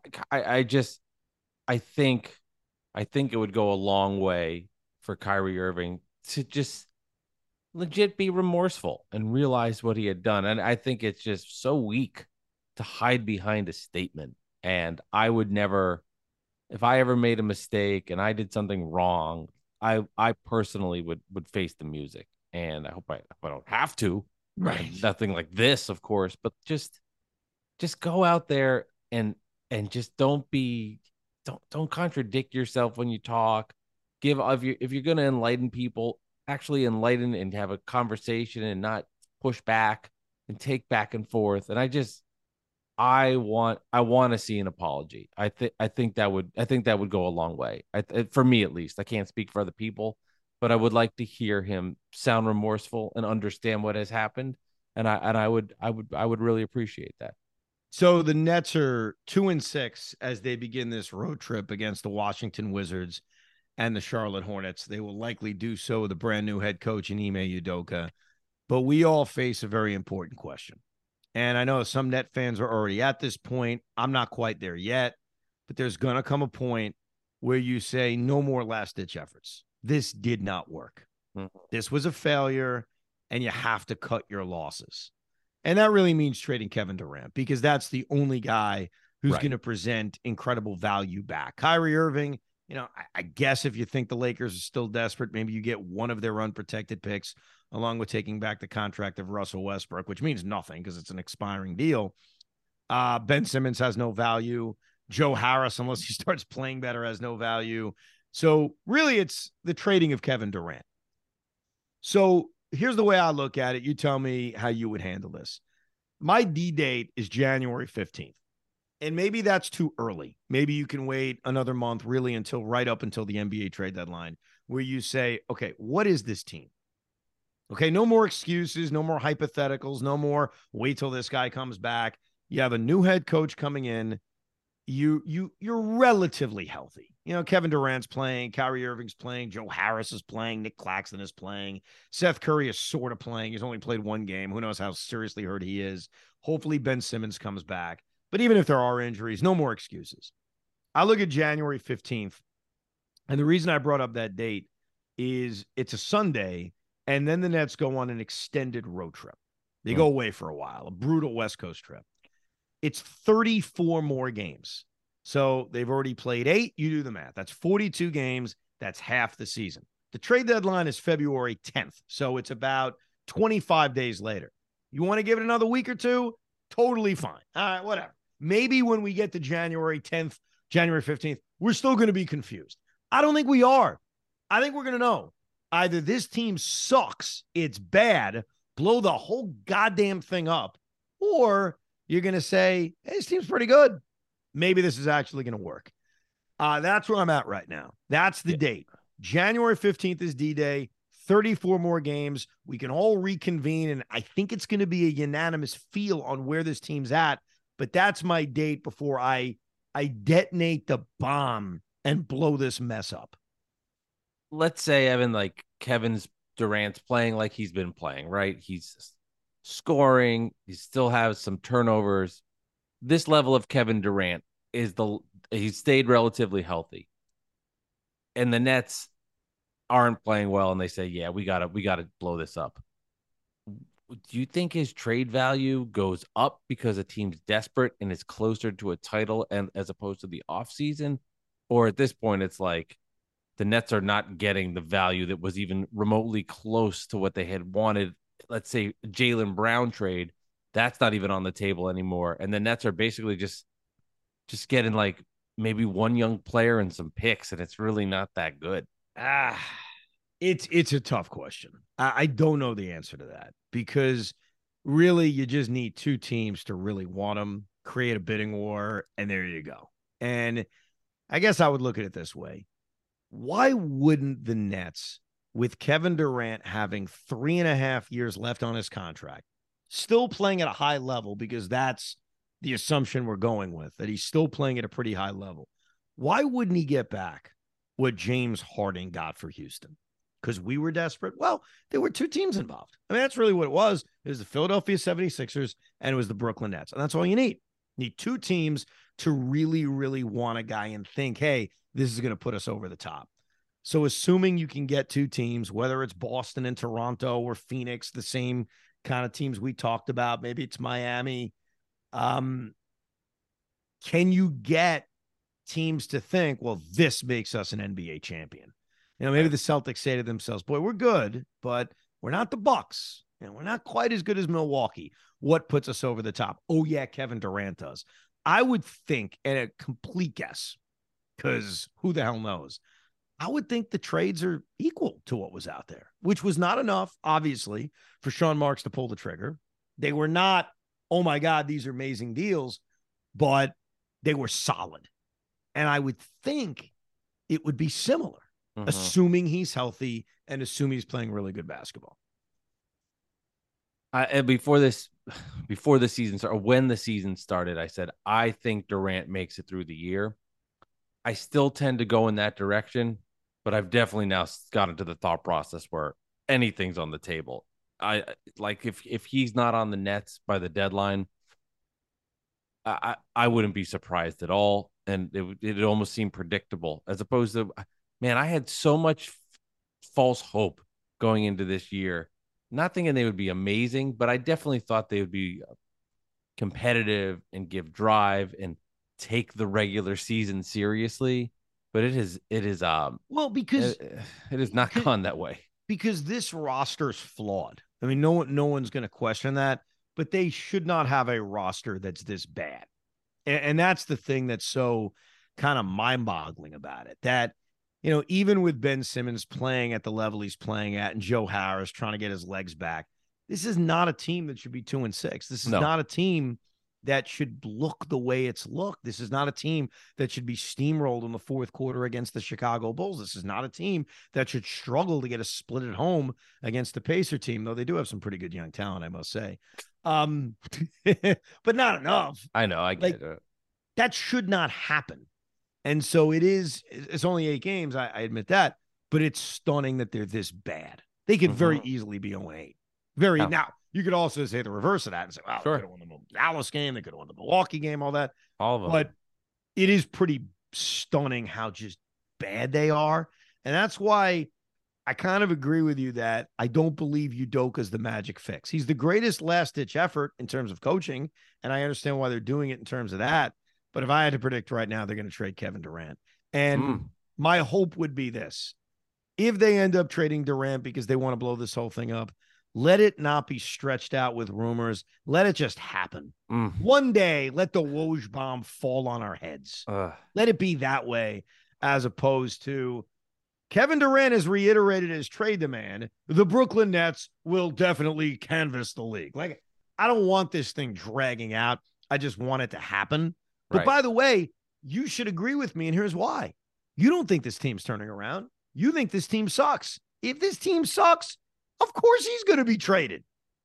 Speaker 4: I think it would go a long way for Kyrie Irving to just legit be remorseful and realize what he had done. And I think it's just so weak to hide behind a statement. And I would never, if I ever made a mistake and I did something wrong, I personally would face the music. And I hope I don't have to.
Speaker 3: Right.
Speaker 4: Nothing like this, of course, but just go out there and just don't contradict yourself when you talk. If you're going to enlighten people, actually enlighten and have a conversation and not push back and take back and forth. And I want to see an apology. I think that would go a long way. For me, at least. I can't speak for other people, but I would like to hear him sound remorseful and understand what has happened. And I would really appreciate that.
Speaker 3: So the Nets are 2-6 as they begin this road trip against the Washington Wizards and the Charlotte Hornets. They will likely do so with a brand new head coach in Ime Udoka. But we all face a very important question. And I know some Net fans are already at this point. I'm not quite there yet, but there's going to come a point where you say no more last-ditch efforts. This did not work.
Speaker 4: Mm-hmm.
Speaker 3: This was a failure, and you have to cut your losses. And that really means trading Kevin Durant, because that's the only guy who's going to present incredible value back. Kyrie Irving, I guess if you think the Lakers are still desperate, maybe you get one of their unprotected picks along with taking back the contract of Russell Westbrook, which means nothing because it's an expiring deal. Ben Simmons has no value. Joe Harris, unless he starts playing better, has no value. So really it's the trading of Kevin Durant. So here's the way I look at it. You tell me how you would handle this. My D date is January 15th. And maybe that's too early. Maybe you can wait another month really until right up until the NBA trade deadline where you say, okay, what is this team? Okay, no more excuses, no more hypotheticals, no more wait till this guy comes back. You have a new head coach coming in. You're relatively healthy. Kevin Durant's playing, Kyrie Irving's playing, Joe Harris is playing, Nick Claxton is playing, Seth Curry is sort of playing. He's only played one game. Who knows how seriously hurt he is. Hopefully Ben Simmons comes back. But even if there are injuries, no more excuses. I look at January 15th, and the reason I brought up that date is it's a Sunday, and then the Nets go on an extended road trip. They go away for a while, a brutal West Coast trip. It's 34 more games. So they've already played 8. You do the math. That's 42 games. That's half the season. The trade deadline is February 10th. So it's about 25 days later. You want to give it another week or two? Totally fine. All right, whatever. Maybe when we get to January 10th, January 15th, we're still going to be confused. I don't think we are. I think we're going to know. Either this team sucks, it's bad, blow the whole goddamn thing up, or you're going to say, hey, this team's pretty good. Maybe this is actually going to work. That's where I'm at right now. That's the date. January 15th is D-Day. 34 more games. We can all reconvene, and I think it's going to be a unanimous feel on where this team's at. But that's my date before I detonate the bomb and blow this mess up.
Speaker 4: Let's say, Evan, like Durant's playing like he's been playing, right? He's scoring. He still has some turnovers. This level of Kevin Durant he's stayed relatively healthy. And the Nets aren't playing well, and they say, yeah, we gotta blow this up. Do you think his trade value goes up because a team's desperate and it's closer to a title and as opposed to the offseason? Or at this point, it's like the Nets are not getting the value that was even remotely close to what they had wanted. Let's say Jaylen Brown trade, that's not even on the table anymore. And the Nets are basically just getting like maybe one young player and some picks, and it's really not that good.
Speaker 3: It's a tough question. I don't know the answer to that because really you just need 2 teams to really want them, create a bidding war, and there you go. And I guess I would look at it this way. Why wouldn't the Nets, with Kevin Durant having 3.5 years left on his contract, still playing at a high level, because that's the assumption we're going with, that he's still playing at a pretty high level. Why wouldn't he get back what James Harden got for Houston? Because we were desperate? Well, there were 2 teams involved. I mean, that's really what it was. It was the Philadelphia 76ers and it was the Brooklyn Nets. And that's all you need. You need 2 teams to really, really want a guy and think, hey, this is going to put us over the top. So assuming you can get 2 teams, whether it's Boston and Toronto or Phoenix, the same kind of teams we talked about, maybe it's Miami. Can you get teams to think, well, this makes us an NBA champion? You know, maybe the Celtics say to themselves, boy, we're good, but we're not the Bucks. And we're not quite as good as Milwaukee. What puts us over the top? Oh, yeah, Kevin Durant does. I would think, and a complete guess, because who the hell knows? I would think the trades are equal to what was out there, which was not enough, obviously, for Sean Marks to pull the trigger. They were not, oh, my God, these are amazing deals, but they were solid. And I would think it would be similar, assuming he's healthy and assuming he's playing really good basketball.
Speaker 4: And before the season started, or when the season started, I said, I think Durant makes it through the year. I still tend to go in that direction, but I've definitely now got into the thought process where anything's on the table. I like if he's not on the Nets by the deadline, I wouldn't be surprised at all. And it almost seemed predictable, as opposed to, man, I had so much false hope going into this year, not thinking they would be amazing, but I definitely thought they would be competitive and give drive and take the regular season seriously. But it is well, because it has not gone that way,
Speaker 3: because this roster's flawed. I mean, no one's going to question that, but they should not have a roster that's this bad. And that's the thing that's so kind of mind-boggling about it, that, you know, even with Ben Simmons playing at the level he's playing at and Joe Harris trying to get his legs back, this is not a team that should be 2-6. This is not a team that should look the way it's looked. This is not a team that should be steamrolled in the 4th quarter against the Chicago Bulls. This is not a team that should struggle to get a split at home against the Pacer team, though they do have some pretty good young talent, I must say. But not enough.
Speaker 4: I know. I get it.
Speaker 3: That should not happen. And so it's only 8 games. I admit that, but it's stunning that they're this bad. They could very easily be 0-8. Now, you could also say the reverse of that and say, wow, they could have won the Dallas game. They could have won the Milwaukee game, all that.
Speaker 4: All of them.
Speaker 3: But it is pretty stunning how just bad they are. And that's why I kind of agree with you that I don't believe Udoka's the magic fix. He's the greatest last-ditch effort in terms of coaching, and I understand why they're doing it in terms of that. But if I had to predict right now, they're going to trade Kevin Durant. And my hope would be this. If they end up trading Durant because they want to blow this whole thing up, let it not be stretched out with rumors. Let it just happen. One day, let the Woj bomb fall on our heads. Let it be that way, as opposed to Kevin Durant has reiterated his trade demand. The Brooklyn Nets will definitely canvass the league. Like, I don't want this thing dragging out. I just want it to happen. But by the way, you should agree with me, and here's why. You don't think this team's turning around. You think this team sucks. If this team sucks, of course he's going to be traded.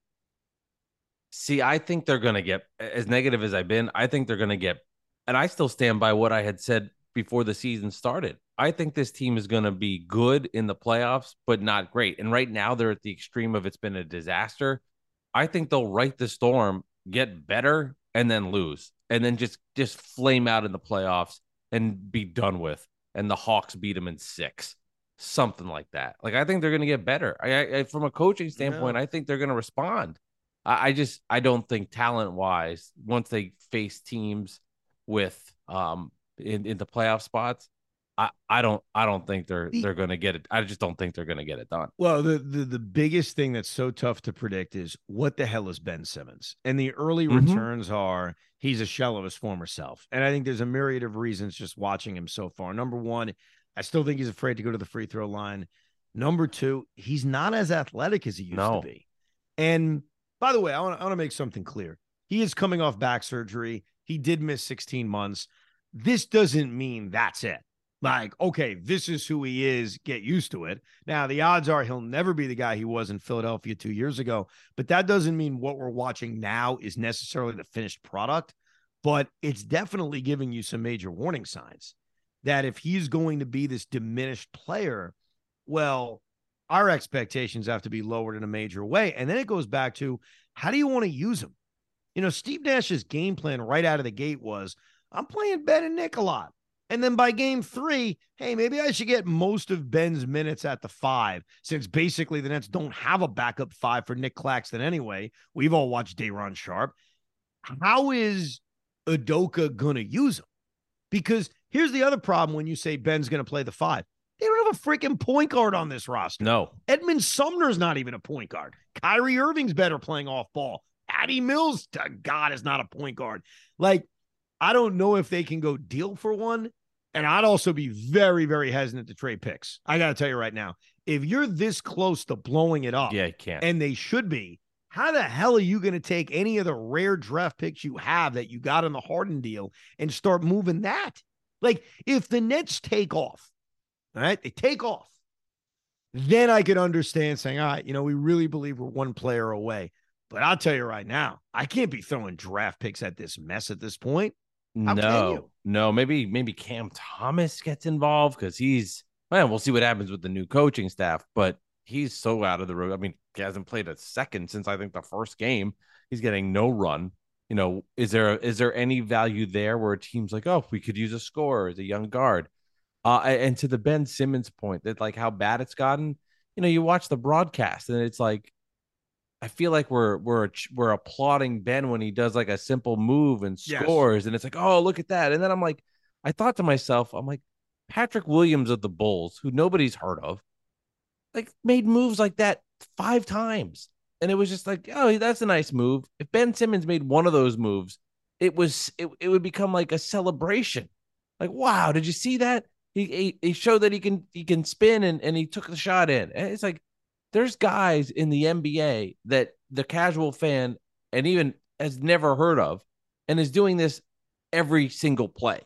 Speaker 4: See, I think they're going to get, as negative as I've been, I think they're going to get, and I still stand by what I had said before the season started. I think this team is going to be good in the playoffs, but not great. And right now they're at the extreme of it's been a disaster. I think they'll right the storm, get better, and then lose. And then just flame out in the playoffs and be done with. And the Hawks beat them in 6. Something like that. Like, I think they're going to get better. I from a coaching standpoint, I think they're going to respond. I don't think talent wise, once they face teams with in the playoff spots, I don't think they're going to get it. I just don't think they're going to get it done.
Speaker 3: Well, the biggest thing that's so tough to predict is what the hell is Ben Simmons? And the early returns are he's a shell of his former self. And I think there's a myriad of reasons just watching him so far. Number one, I still think he's afraid to go to the free throw line. Number two, he's not as athletic as he used to be. And by the way, I want to make something clear. He is coming off back surgery. He did miss 16 months. This doesn't mean that's it. Like, okay, this is who he is. Get used to it. Now, the odds are he'll never be the guy he was in Philadelphia 2 years ago. But that doesn't mean what we're watching now is necessarily the finished product. But it's definitely giving you some major warning signs that if he's going to be this diminished player, well, our expectations have to be lowered in a major way. And then it goes back to, how do you want to use him? You know, Steve Nash's game plan right out of the gate was, I'm playing Ben and Nick a lot. And then by game 3, hey, maybe I should get most of Ben's minutes at the 5, since basically the Nets don't have a backup 5 for Nick Claxton anyway. We've all watched Day'Ron Sharpe. How is Udoka going to use him? Because here's the other problem when you say Ben's going to play the 5. They don't have a freaking point guard on this roster.
Speaker 4: No.
Speaker 3: Edmund Sumner's not even a point guard. Kyrie Irving's better playing off ball. Patty Mills, to God, is not a point guard. Like, I don't know if they can go deal for one. And I'd also be very, very hesitant to trade picks. I got to tell you right now, if you're this close to blowing it up,
Speaker 4: you can't.
Speaker 3: And they should be, how the hell are you going to take any of the rare draft picks you have that you got in the Harden deal and start moving that? Like, if the Nets take off, all right, they take off, then I could understand saying, all right, you know, we really believe we're one player away. But I'll tell you right now, I can't be throwing draft picks at this mess at this point.
Speaker 4: No, maybe Cam Thomas gets involved because we'll see what happens with the new coaching staff, but he's so out of the road. I mean, he hasn't played a second since I think the first game. He's getting no run. You know, is there any value there where a team's like, oh, we could use a scorer as a young guard? And to the Ben Simmons point, that like how bad it's gotten, you know, you watch the broadcast and it's like, I feel like we're applauding Ben when he does like a simple move and scores, and it's like, oh, look at that. And then I'm like, I thought to myself, I'm like, Patrick Williams of the Bulls, who nobody's heard of, like made moves like that 5 times, and it was just like, oh, that's a nice move. If Ben Simmons made one of those moves, it would become like a celebration. Like, wow, did you see that? He showed that he can spin and he took the shot in. And it's like, there's guys in the NBA that the casual fan and even has never heard of and is doing this every single play.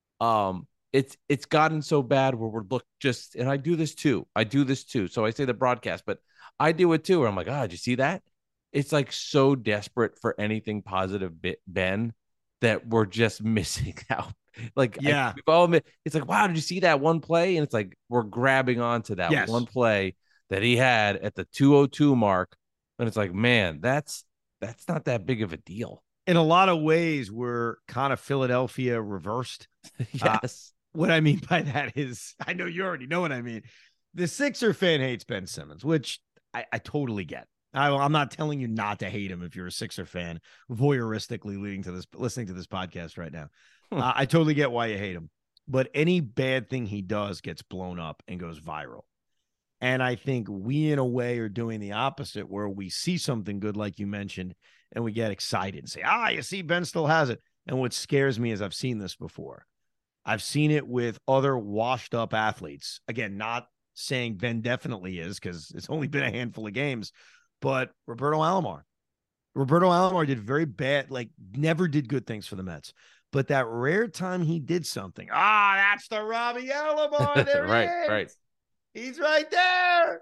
Speaker 4: It's gotten so bad where and I do this too. So I say the broadcast, but I do it too. Where I'm like, did you see that? It's like so desperate for anything positive, Ben, that we're just missing out. Like,
Speaker 3: yeah,
Speaker 4: it's like, wow, did you see that one play? And it's like, we're grabbing onto that one play that he had at the 2:02 mark. And it's like, man, that's not that big of a deal.
Speaker 3: In a lot of ways, we're kind of Philadelphia reversed.
Speaker 4: Yes.
Speaker 3: What I mean by that is, I know you already know what I mean. The Sixer fan hates Ben Simmons, which I totally get. I'm not telling you not to hate him if you're a Sixer fan, voyeuristically listening to this podcast right now. I totally get why you hate him. But any bad thing he does gets blown up and goes viral. And I think we, in a way, are doing the opposite, where we see something good, like you mentioned, and we get excited and say, you see, Ben still has it. And what scares me is I've seen this before. I've seen it with other washed up athletes. Again, not saying Ben definitely is, because it's only been a handful of games, but Roberto Alomar. Roberto Alomar did very bad, never did good things for the Mets. But that rare time he did something, that's the Robbie Alomar. There
Speaker 4: Right,
Speaker 3: he is.
Speaker 4: right.
Speaker 3: He's right there,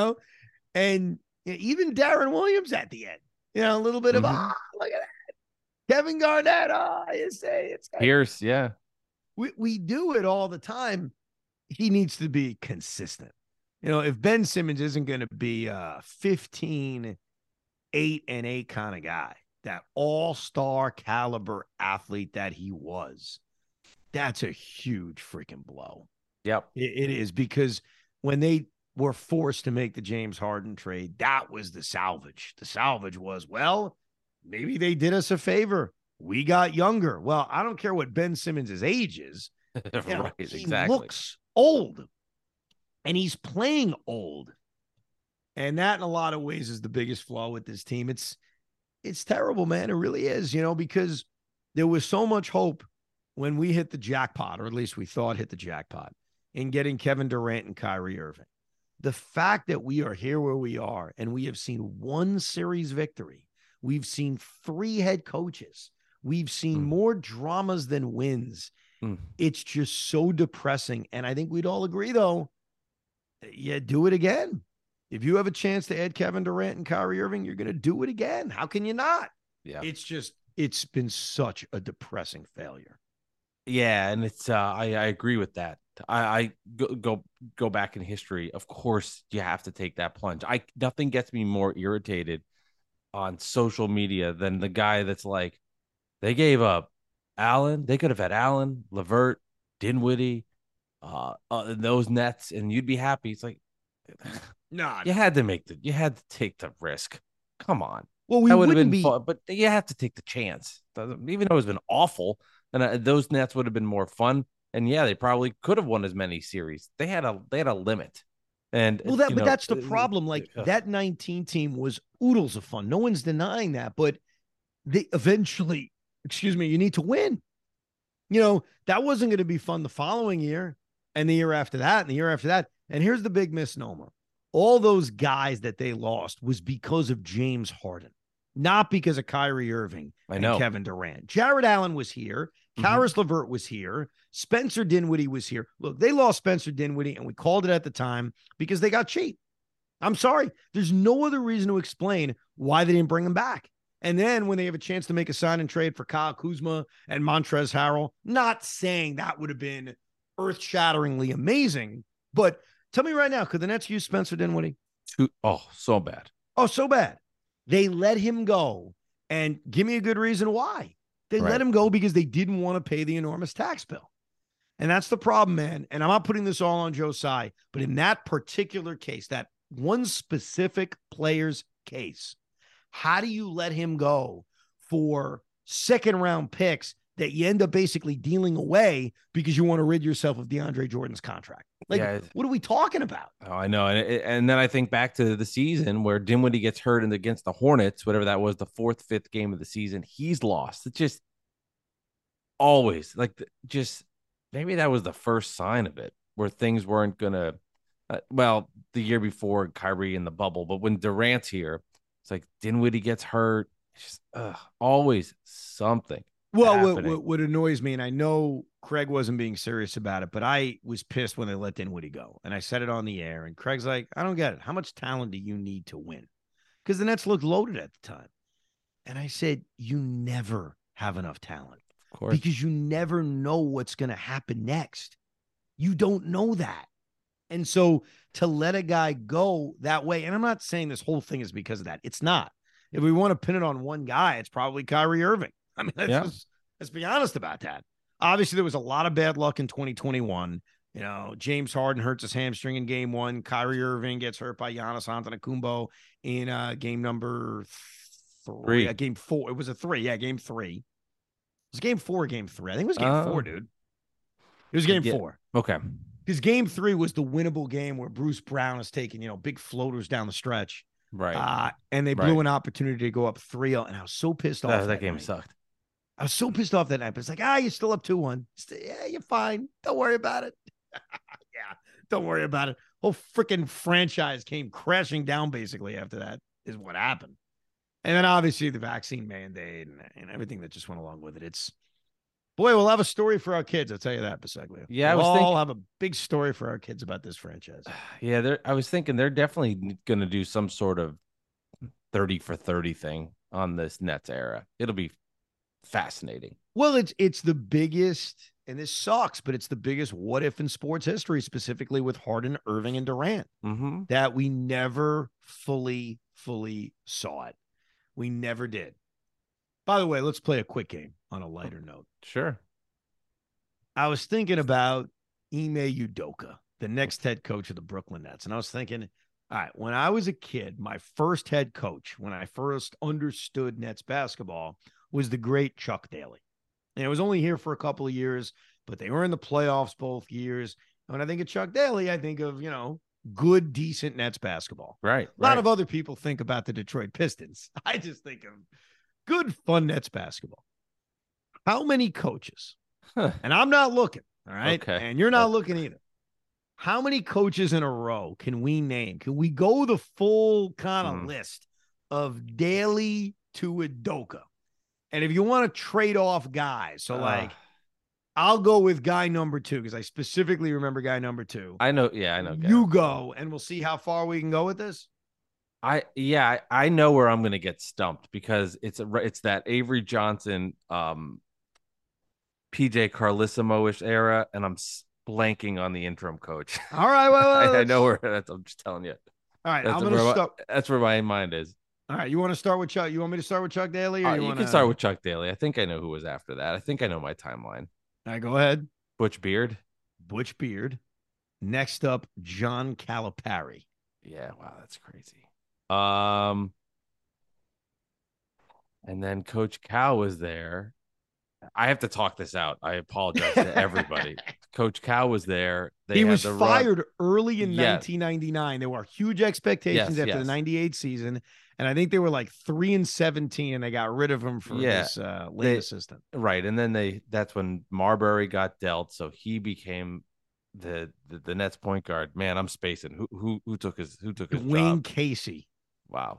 Speaker 3: and even Darren Williams at the end, a little bit of, look at that. Kevin Garnett, you say it's
Speaker 4: Pierce, yeah.
Speaker 3: We do it all the time. He needs to be consistent. If Ben Simmons isn't going to be a 15, 8-8 kind of guy, that all-star caliber athlete that he was, that's a huge freaking blow.
Speaker 4: Yep.
Speaker 3: It is, because when they were forced to make the James Harden trade, that was the salvage. The salvage was, well, maybe they did us a favor. We got younger. Well, I don't care what Ben Simmons' age is.
Speaker 4: Right,
Speaker 3: he
Speaker 4: exactly.
Speaker 3: looks old, and he's playing old. And that, in a lot of ways, is the biggest flaw with this team. It's terrible, man. It really is, because there was so much hope when we hit the jackpot, or at least we thought hit the jackpot, in getting Kevin Durant and Kyrie Irving. The fact that we are here where we are, and we have seen one series victory, we've seen 3 head coaches, we've seen more dramas than wins. It's just so depressing. And I think we'd all agree, though, do it again. If you have a chance to add Kevin Durant and Kyrie Irving, you're going to do it again. How can you not?
Speaker 4: Yeah.
Speaker 3: It's been such a depressing failure.
Speaker 4: Yeah, and it's I agree with that. I go back in history. Of course, you have to take that plunge. Nothing gets me more irritated on social media than the guy that's like, they gave up Allen. They could have had Allen, LeVert, Dinwiddie, those Nets, and you'd be happy. It's like, you had to take the risk. Come on.
Speaker 3: Well, we wouldn't be
Speaker 4: fun, but you have to take the chance. Even though it's been awful, and those Nets would have been more fun. And yeah, they probably could have won as many series. They had a limit. And
Speaker 3: but that's the problem. That 19 team was oodles of fun. No one's denying that. But they eventually, you need to win. That wasn't going to be fun the following year, and the year after that, and the year after that. And here's the big misnomer. All those guys that they lost was because of James Harden, not because of Kyrie Irving and Kevin Durant. Jared Allen was here. Karis LeVert was here. Spencer Dinwiddie was here. Look, they lost Spencer Dinwiddie, and we called it at the time because they got cheap. I'm sorry. There's no other reason to explain why they didn't bring him back. And then when they have a chance to make a sign and trade for Kyle Kuzma and Montrezl Harrell, not saying that would have been earth-shatteringly amazing, but tell me right now, could the Nets use Spencer Dinwiddie?
Speaker 4: So bad.
Speaker 3: Oh, so bad. They let him go, and give me a good reason why. They let him go because they didn't want to pay the enormous tax bill. And that's the problem, man. And I'm not putting this all on Joe Tsai, but in that particular case, that one specific player's case, how do you let him go for second-round picks that you end up basically dealing away because you want to rid yourself of DeAndre Jordan's contract? What are we talking about?
Speaker 4: Oh, I know. And then I think back to the season where Dinwiddie gets hurt against the Hornets, whatever that was, the 4th, 5th game of the season, he's lost. It's just always maybe that was the first sign of it, where things weren't going to, the year before Kyrie in the bubble, but when Durant's here, it's like Dinwiddie gets hurt. It's just always something.
Speaker 3: Well, what annoys me, and I know Craig wasn't being serious about it, but I was pissed when they let Dinwiddie go. And I said it on the air, and Craig's like, I don't get it. How much talent do you need to win? Because the Nets looked loaded at the time. And I said, you never have enough talent.
Speaker 4: Of course.
Speaker 3: Because you never know what's going to happen next. You don't know that. And so to let a guy go that way, and I'm not saying this whole thing is because of that. It's not. If we want to pin it on one guy, it's probably Kyrie Irving. I mean, let's be honest about that. Obviously, there was a lot of bad luck in 2021. James Harden hurts his hamstring in game 1. Kyrie Irving gets hurt by Giannis Antetokounmpo in game number 3. Game 4. It was a 3. Yeah, game 3. It was game 4 or game 3. I think it was game 4, dude. It was game 4.
Speaker 4: Okay.
Speaker 3: Because game 3 was the winnable game where Bruce Brown is taking, big floaters down the stretch.
Speaker 4: Right.
Speaker 3: And they blew an opportunity to go up 3-0. And I was so pissed off.
Speaker 4: That game sucked.
Speaker 3: I was so pissed off that night. But it's like, you're still up 2-1. Yeah, you're fine. Don't worry about it. Yeah, don't worry about it. Whole freaking franchise came crashing down basically after that is what happened. And then obviously the vaccine mandate and everything that just went along with it. Boy, we'll have a story for our kids. I'll tell you that, Biseglia.
Speaker 4: Yeah,
Speaker 3: we'll have a big story for our kids about this franchise.
Speaker 4: Yeah, I was thinking they're definitely going to do some sort of 30 for 30 thing on this Nets era. It'll be fascinating.
Speaker 3: Well, it's the biggest, and this sucks, but it's the biggest what if in sports history, specifically with Harden, Irving, and Durant, that we never fully saw it. We never did. By the way, let's play a quick game on a lighter note.
Speaker 4: Sure.
Speaker 3: I was thinking about Ime Udoka, the next head coach of the Brooklyn Nets. And I was thinking, all right, when I was a kid, my first head coach, when I first understood Nets basketball, was the great Chuck Daly. And it was only here for a couple of years, but they were in the playoffs both years. And when I think of Chuck Daly, I think of, good, decent Nets basketball.
Speaker 4: Right.
Speaker 3: A lot of other people think about the Detroit Pistons. I just think of good, fun Nets basketball. How many coaches? And I'm not looking, all right?
Speaker 4: Okay.
Speaker 3: And you're not looking either. How many coaches in a row can we name? Can we go the full kind of list of Daly to Udoka? And if you want to trade off guys, so I'll go with guy number 2 because I specifically remember guy number 2.
Speaker 4: I know. Yeah, I know.
Speaker 3: You go, and we'll see how far we can go with this.
Speaker 4: I know where I'm going to get stumped because it's that Avery Johnson, PJ Carlissimo-ish era, and I'm blanking on the interim coach.
Speaker 3: All right, well,
Speaker 4: I know where that's. I'm just telling you.
Speaker 3: All right, I'm going to start.
Speaker 4: That's where my mind is.
Speaker 3: All right, you want to start with Chuck? You want me to start with Chuck Daly? Or
Speaker 4: you can start with Chuck Daly. I think I know who was after that. I think I know my timeline.
Speaker 3: All right, go ahead.
Speaker 4: Butch Beard.
Speaker 3: Next up, John Calipari.
Speaker 4: Yeah, wow, that's crazy. And then Coach Cal was there. I have to talk this out. I apologize to everybody. Coach Cal was there.
Speaker 3: He was fired early in 1999. There were huge expectations after the 98 season. And I think they were like 3-17 and they got rid of him for this late assistant.
Speaker 4: Right. And then that's when Marbury got dealt. So he became the Nets point guard. Man, I'm spacing. Who took his
Speaker 3: Dwayne
Speaker 4: job?
Speaker 3: Casey.
Speaker 4: Wow.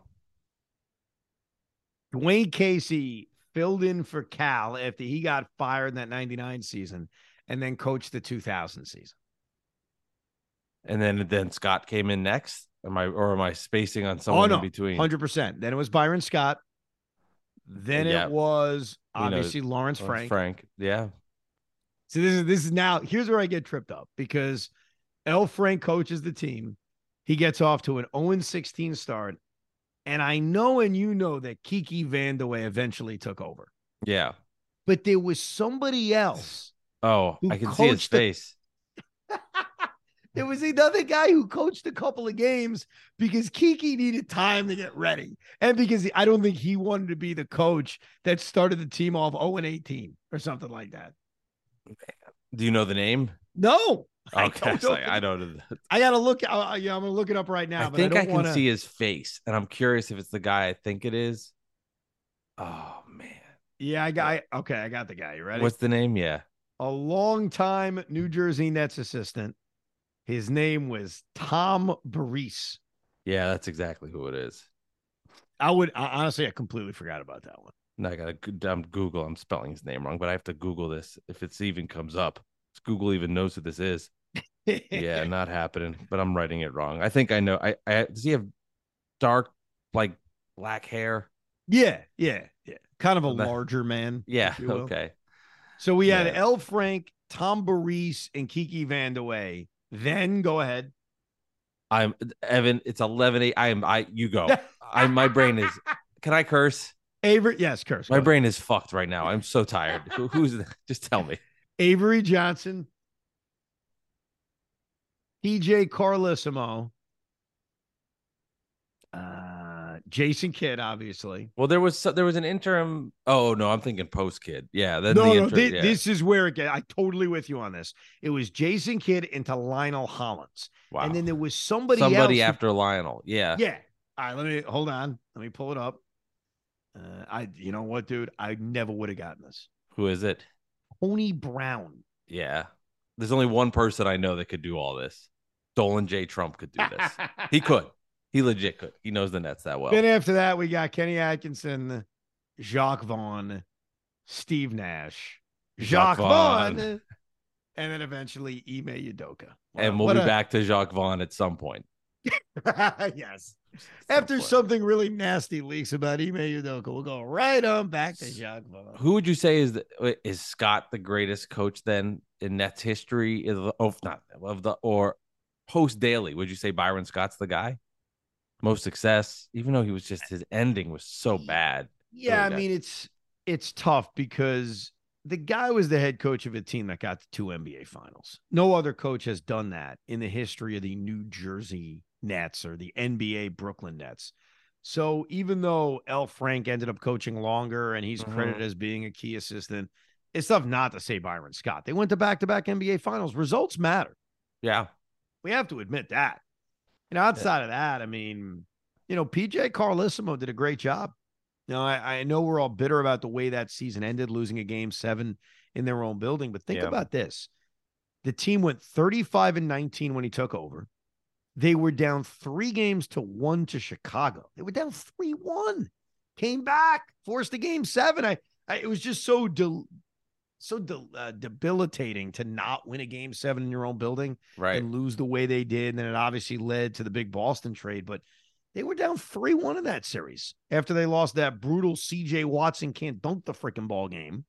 Speaker 3: Dwayne Casey filled in for Cal after he got fired in that 99 season and then coached the 2000 season.
Speaker 4: And then Scott came in next. Am I spacing on someone in between?
Speaker 3: 100%. Then it was Byron Scott. Then it was obviously Lawrence Frank.
Speaker 4: Yeah.
Speaker 3: So this is now, here's where I get tripped up because L. Frank coaches the team. He gets off to an 0-16 start. And I know and you know that Kiki Vandeweghe eventually took over.
Speaker 4: Yeah.
Speaker 3: But there was somebody else.
Speaker 4: Oh, I can see his face.
Speaker 3: There was another guy who coached a couple of games because Kiki needed time to get ready. And because I don't think he wanted to be the coach that started the team off 0-18 or something like that.
Speaker 4: Do you know the name?
Speaker 3: No.
Speaker 4: Okay. I don't know.
Speaker 3: I got to look. I'm going to look it up right now.
Speaker 4: I think I can see his face. And I'm curious if it's the guy I think it is. Oh, man.
Speaker 3: Yeah, I got the guy. You ready?
Speaker 4: What's the name? Yeah.
Speaker 3: A longtime New Jersey Nets assistant. His name was Tom Barese.
Speaker 4: Yeah, that's exactly who it is.
Speaker 3: Honestly, I completely forgot about that one.
Speaker 4: No, I got to Google. I'm spelling his name wrong, but I have to Google this if it's even comes up. If Google even knows who this is. Yeah, not happening, but I'm writing it wrong. I think I know. Does he have dark, like black hair?
Speaker 3: Yeah. Kind of a larger man.
Speaker 4: Yeah. Okay.
Speaker 3: So we had L. Frank, Tom Barese, and Kiki Vandeweghe. Then go ahead.
Speaker 4: I'm Evan. It's 11:08. You go. My brain is. Can I curse?
Speaker 3: Avery. Yes, curse.
Speaker 4: My brain is fucked right now. I'm so tired. Who's? Just tell me.
Speaker 3: Avery Johnson, PJ Carlesimo, Jason Kidd, obviously.
Speaker 4: Well, there was an interim. Oh no, I'm thinking post Kid. Yeah, then
Speaker 3: No,
Speaker 4: yeah.
Speaker 3: this is where it gets. I totally with you on this. It was Jason Kidd into Lionel Hollins,
Speaker 4: Wow.
Speaker 3: and then there was somebody else
Speaker 4: after Lionel. Yeah,
Speaker 3: yeah. All right, hold on. Let me pull it up. You know what, dude? I never would have gotten this.
Speaker 4: Who is it?
Speaker 3: Tony Brown.
Speaker 4: Yeah, there's only one person I know that could do all this. Dolan J. Trump could do this. He could. He legit could. He knows the Nets that well.
Speaker 3: Then after that, we got Kenny Atkinson, Jacques Vaughn, Steve Nash, Jacques Vaughn, and then eventually Ime Udoka.
Speaker 4: And we'll be back to Jacques Vaughn at some point.
Speaker 3: Yes. After something really nasty leaks about Ime Udoka, we'll go right on back to Jacques Vaughn.
Speaker 4: Who would you say is Scott the greatest coach then in Nets history? Or post Daily? Would you say Byron Scott's the guy? Most success, even though his ending was so bad.
Speaker 3: Yeah, I mean it's tough because the guy was the head coach of a team that got to 2 NBA finals. No other coach has done that in the history of the New Jersey Nets or the NBA Brooklyn Nets. So even though L. Frank ended up coaching longer and he's credited as being a key assistant, it's tough not to say Byron Scott. They went to back-to-back NBA finals. Results matter.
Speaker 4: Yeah.
Speaker 3: We have to admit that. Outside of that, I mean, PJ Carlesimo did a great job. I know we're all bitter about the way that season ended, losing a game 7 in their own building. But think about this. The team went 35-19 when he took over. They were down 3-1 to Chicago. They were down 3-1. Came back, forced a game 7. It was just so debilitating to not win a game 7 in your own building and lose the way they did. And then it obviously led to the big Boston trade, but they were down 3-1 in that series after they lost that brutal CJ Watson can't dunk the freaking ball game.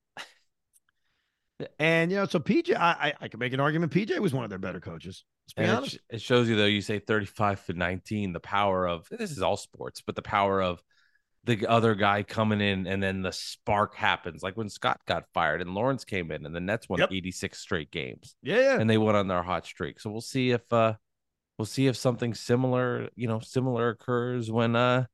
Speaker 3: And, so PJ, I could make an argument. PJ was one of their better coaches. Let's be honest.
Speaker 4: It shows you, though, you say 35-19, the power of, this is all sports, but the power of the other guy coming in and then the spark happens. Like when Scott got fired and Lawrence came in and the Nets won 86 straight games.
Speaker 3: Yeah.
Speaker 4: And they went on their hot streak. So we'll see if something similar occurs when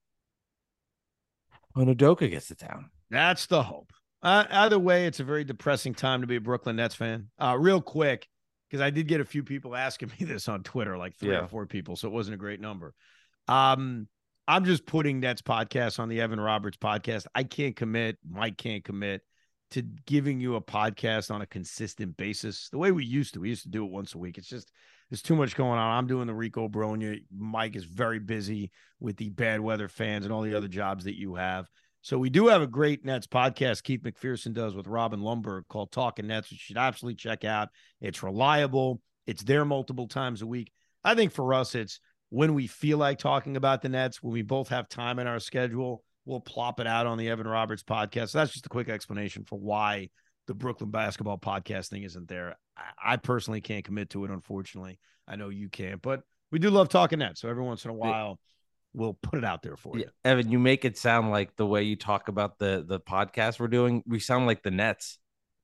Speaker 4: Udoka gets it down.
Speaker 3: That's the hope. Either way, it's a very depressing time to be a Brooklyn Nets fan. Real quick, because I did get a few people asking me this on Twitter, like 3 or 4 people, so it wasn't a great number. I'm just putting Nets podcast on the Evan Roberts podcast. I can't commit. Mike can't commit to giving you a podcast on a consistent basis the way we used to. We used to do it once a week. It's just, there's too much going on. I'm doing the Rico Bronya. Mike is very busy with the Bad Weather Fans and all the other jobs that you have. So we do have a great Nets podcast Keith McPherson does with Robin Lundberg called Talking Nets, which you should absolutely check out. It's reliable. It's there multiple times a week. I think for us, it's when we feel like talking about the Nets, when we both have time in our schedule, we'll plop it out on the Evan Roberts podcast. So that's just a quick explanation for why the Brooklyn basketball podcast thing isn't there. I personally can't commit to it, unfortunately. I know you can't, but we do love talking Nets. So every once in a while, we'll put it out there for you.
Speaker 4: Evan, you make it sound like the way you talk about the podcast we're doing, we sound like the Nets.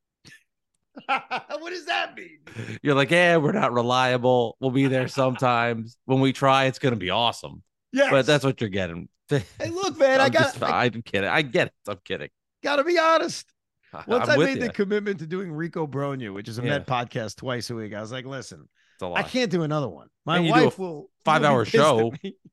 Speaker 3: What does that mean?
Speaker 4: You're like, we're not reliable. We'll be there sometimes. When we try, it's going to be awesome.
Speaker 3: Yeah,
Speaker 4: but that's what you're getting.
Speaker 3: Hey, look, man,
Speaker 4: I'm kidding. I get it. I'm kidding.
Speaker 3: Got to be honest. Once I made
Speaker 4: the
Speaker 3: commitment to doing Rico Bronya, which is a Met podcast twice a week, I was like, listen, I can't do another one. My wife will
Speaker 4: 5-hour show.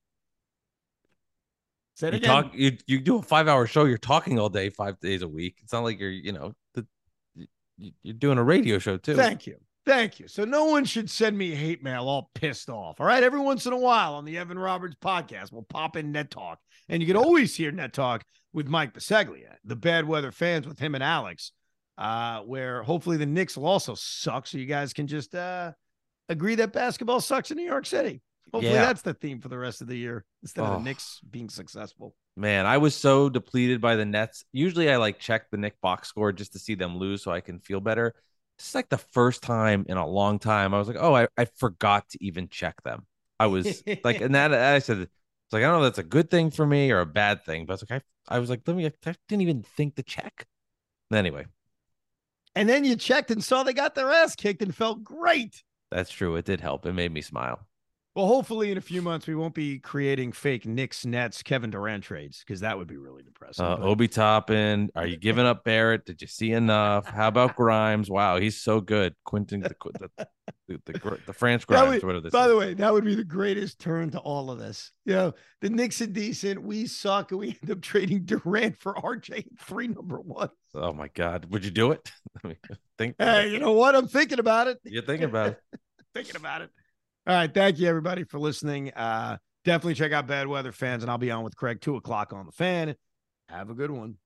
Speaker 3: Say it again.
Speaker 4: You do a 5-hour show. You're talking all day, 5 days a week. It's not like you're, you're doing a radio show too.
Speaker 3: Thank you. So no one should send me hate mail all pissed off. All right. Every once in a while on the Evan Roberts podcast, we'll pop in Net Talk. And you can always hear Net Talk with Mike Biseglia, the Bad Weather Fans with him and Alex, where hopefully the Knicks will also suck. So you guys can just agree that basketball sucks in New York City. Hopefully that's the theme for the rest of the year instead of the Knicks being successful.
Speaker 4: Man, I was so depleted by the Nets. Usually I check the Knicks box score just to see them lose so I can feel better. This is the first time in a long time I was like, I forgot to even check them. I was and that I said, it's I don't know if that's a good thing for me or a bad thing, but I was like, I didn't even think to check. Anyway.
Speaker 3: And then you checked and saw they got their ass kicked and felt great.
Speaker 4: That's true. It did help. It made me smile.
Speaker 3: Well, hopefully in a few months we won't be creating fake Knicks, Nets, Kevin Durant trades because that would be really depressing.
Speaker 4: Obi Toppin, are you giving up Barrett? Did you see enough? How about Grimes? Wow, he's so good. Quentin, the France Grimes.
Speaker 3: By the way, that would be the greatest turn to all of this. The Knicks are decent. We suck, and we end up trading Durant for RJ 3 number 1.
Speaker 4: Oh my God, would you do it?
Speaker 3: Hey, you know what? I'm thinking about it.
Speaker 4: You're thinking about it.
Speaker 3: Thinking about it. All right. Thank you, everybody, for listening. Definitely check out Bad Weather Fans, and I'll be on with Craig 2:00 on the Fan. Have a good one.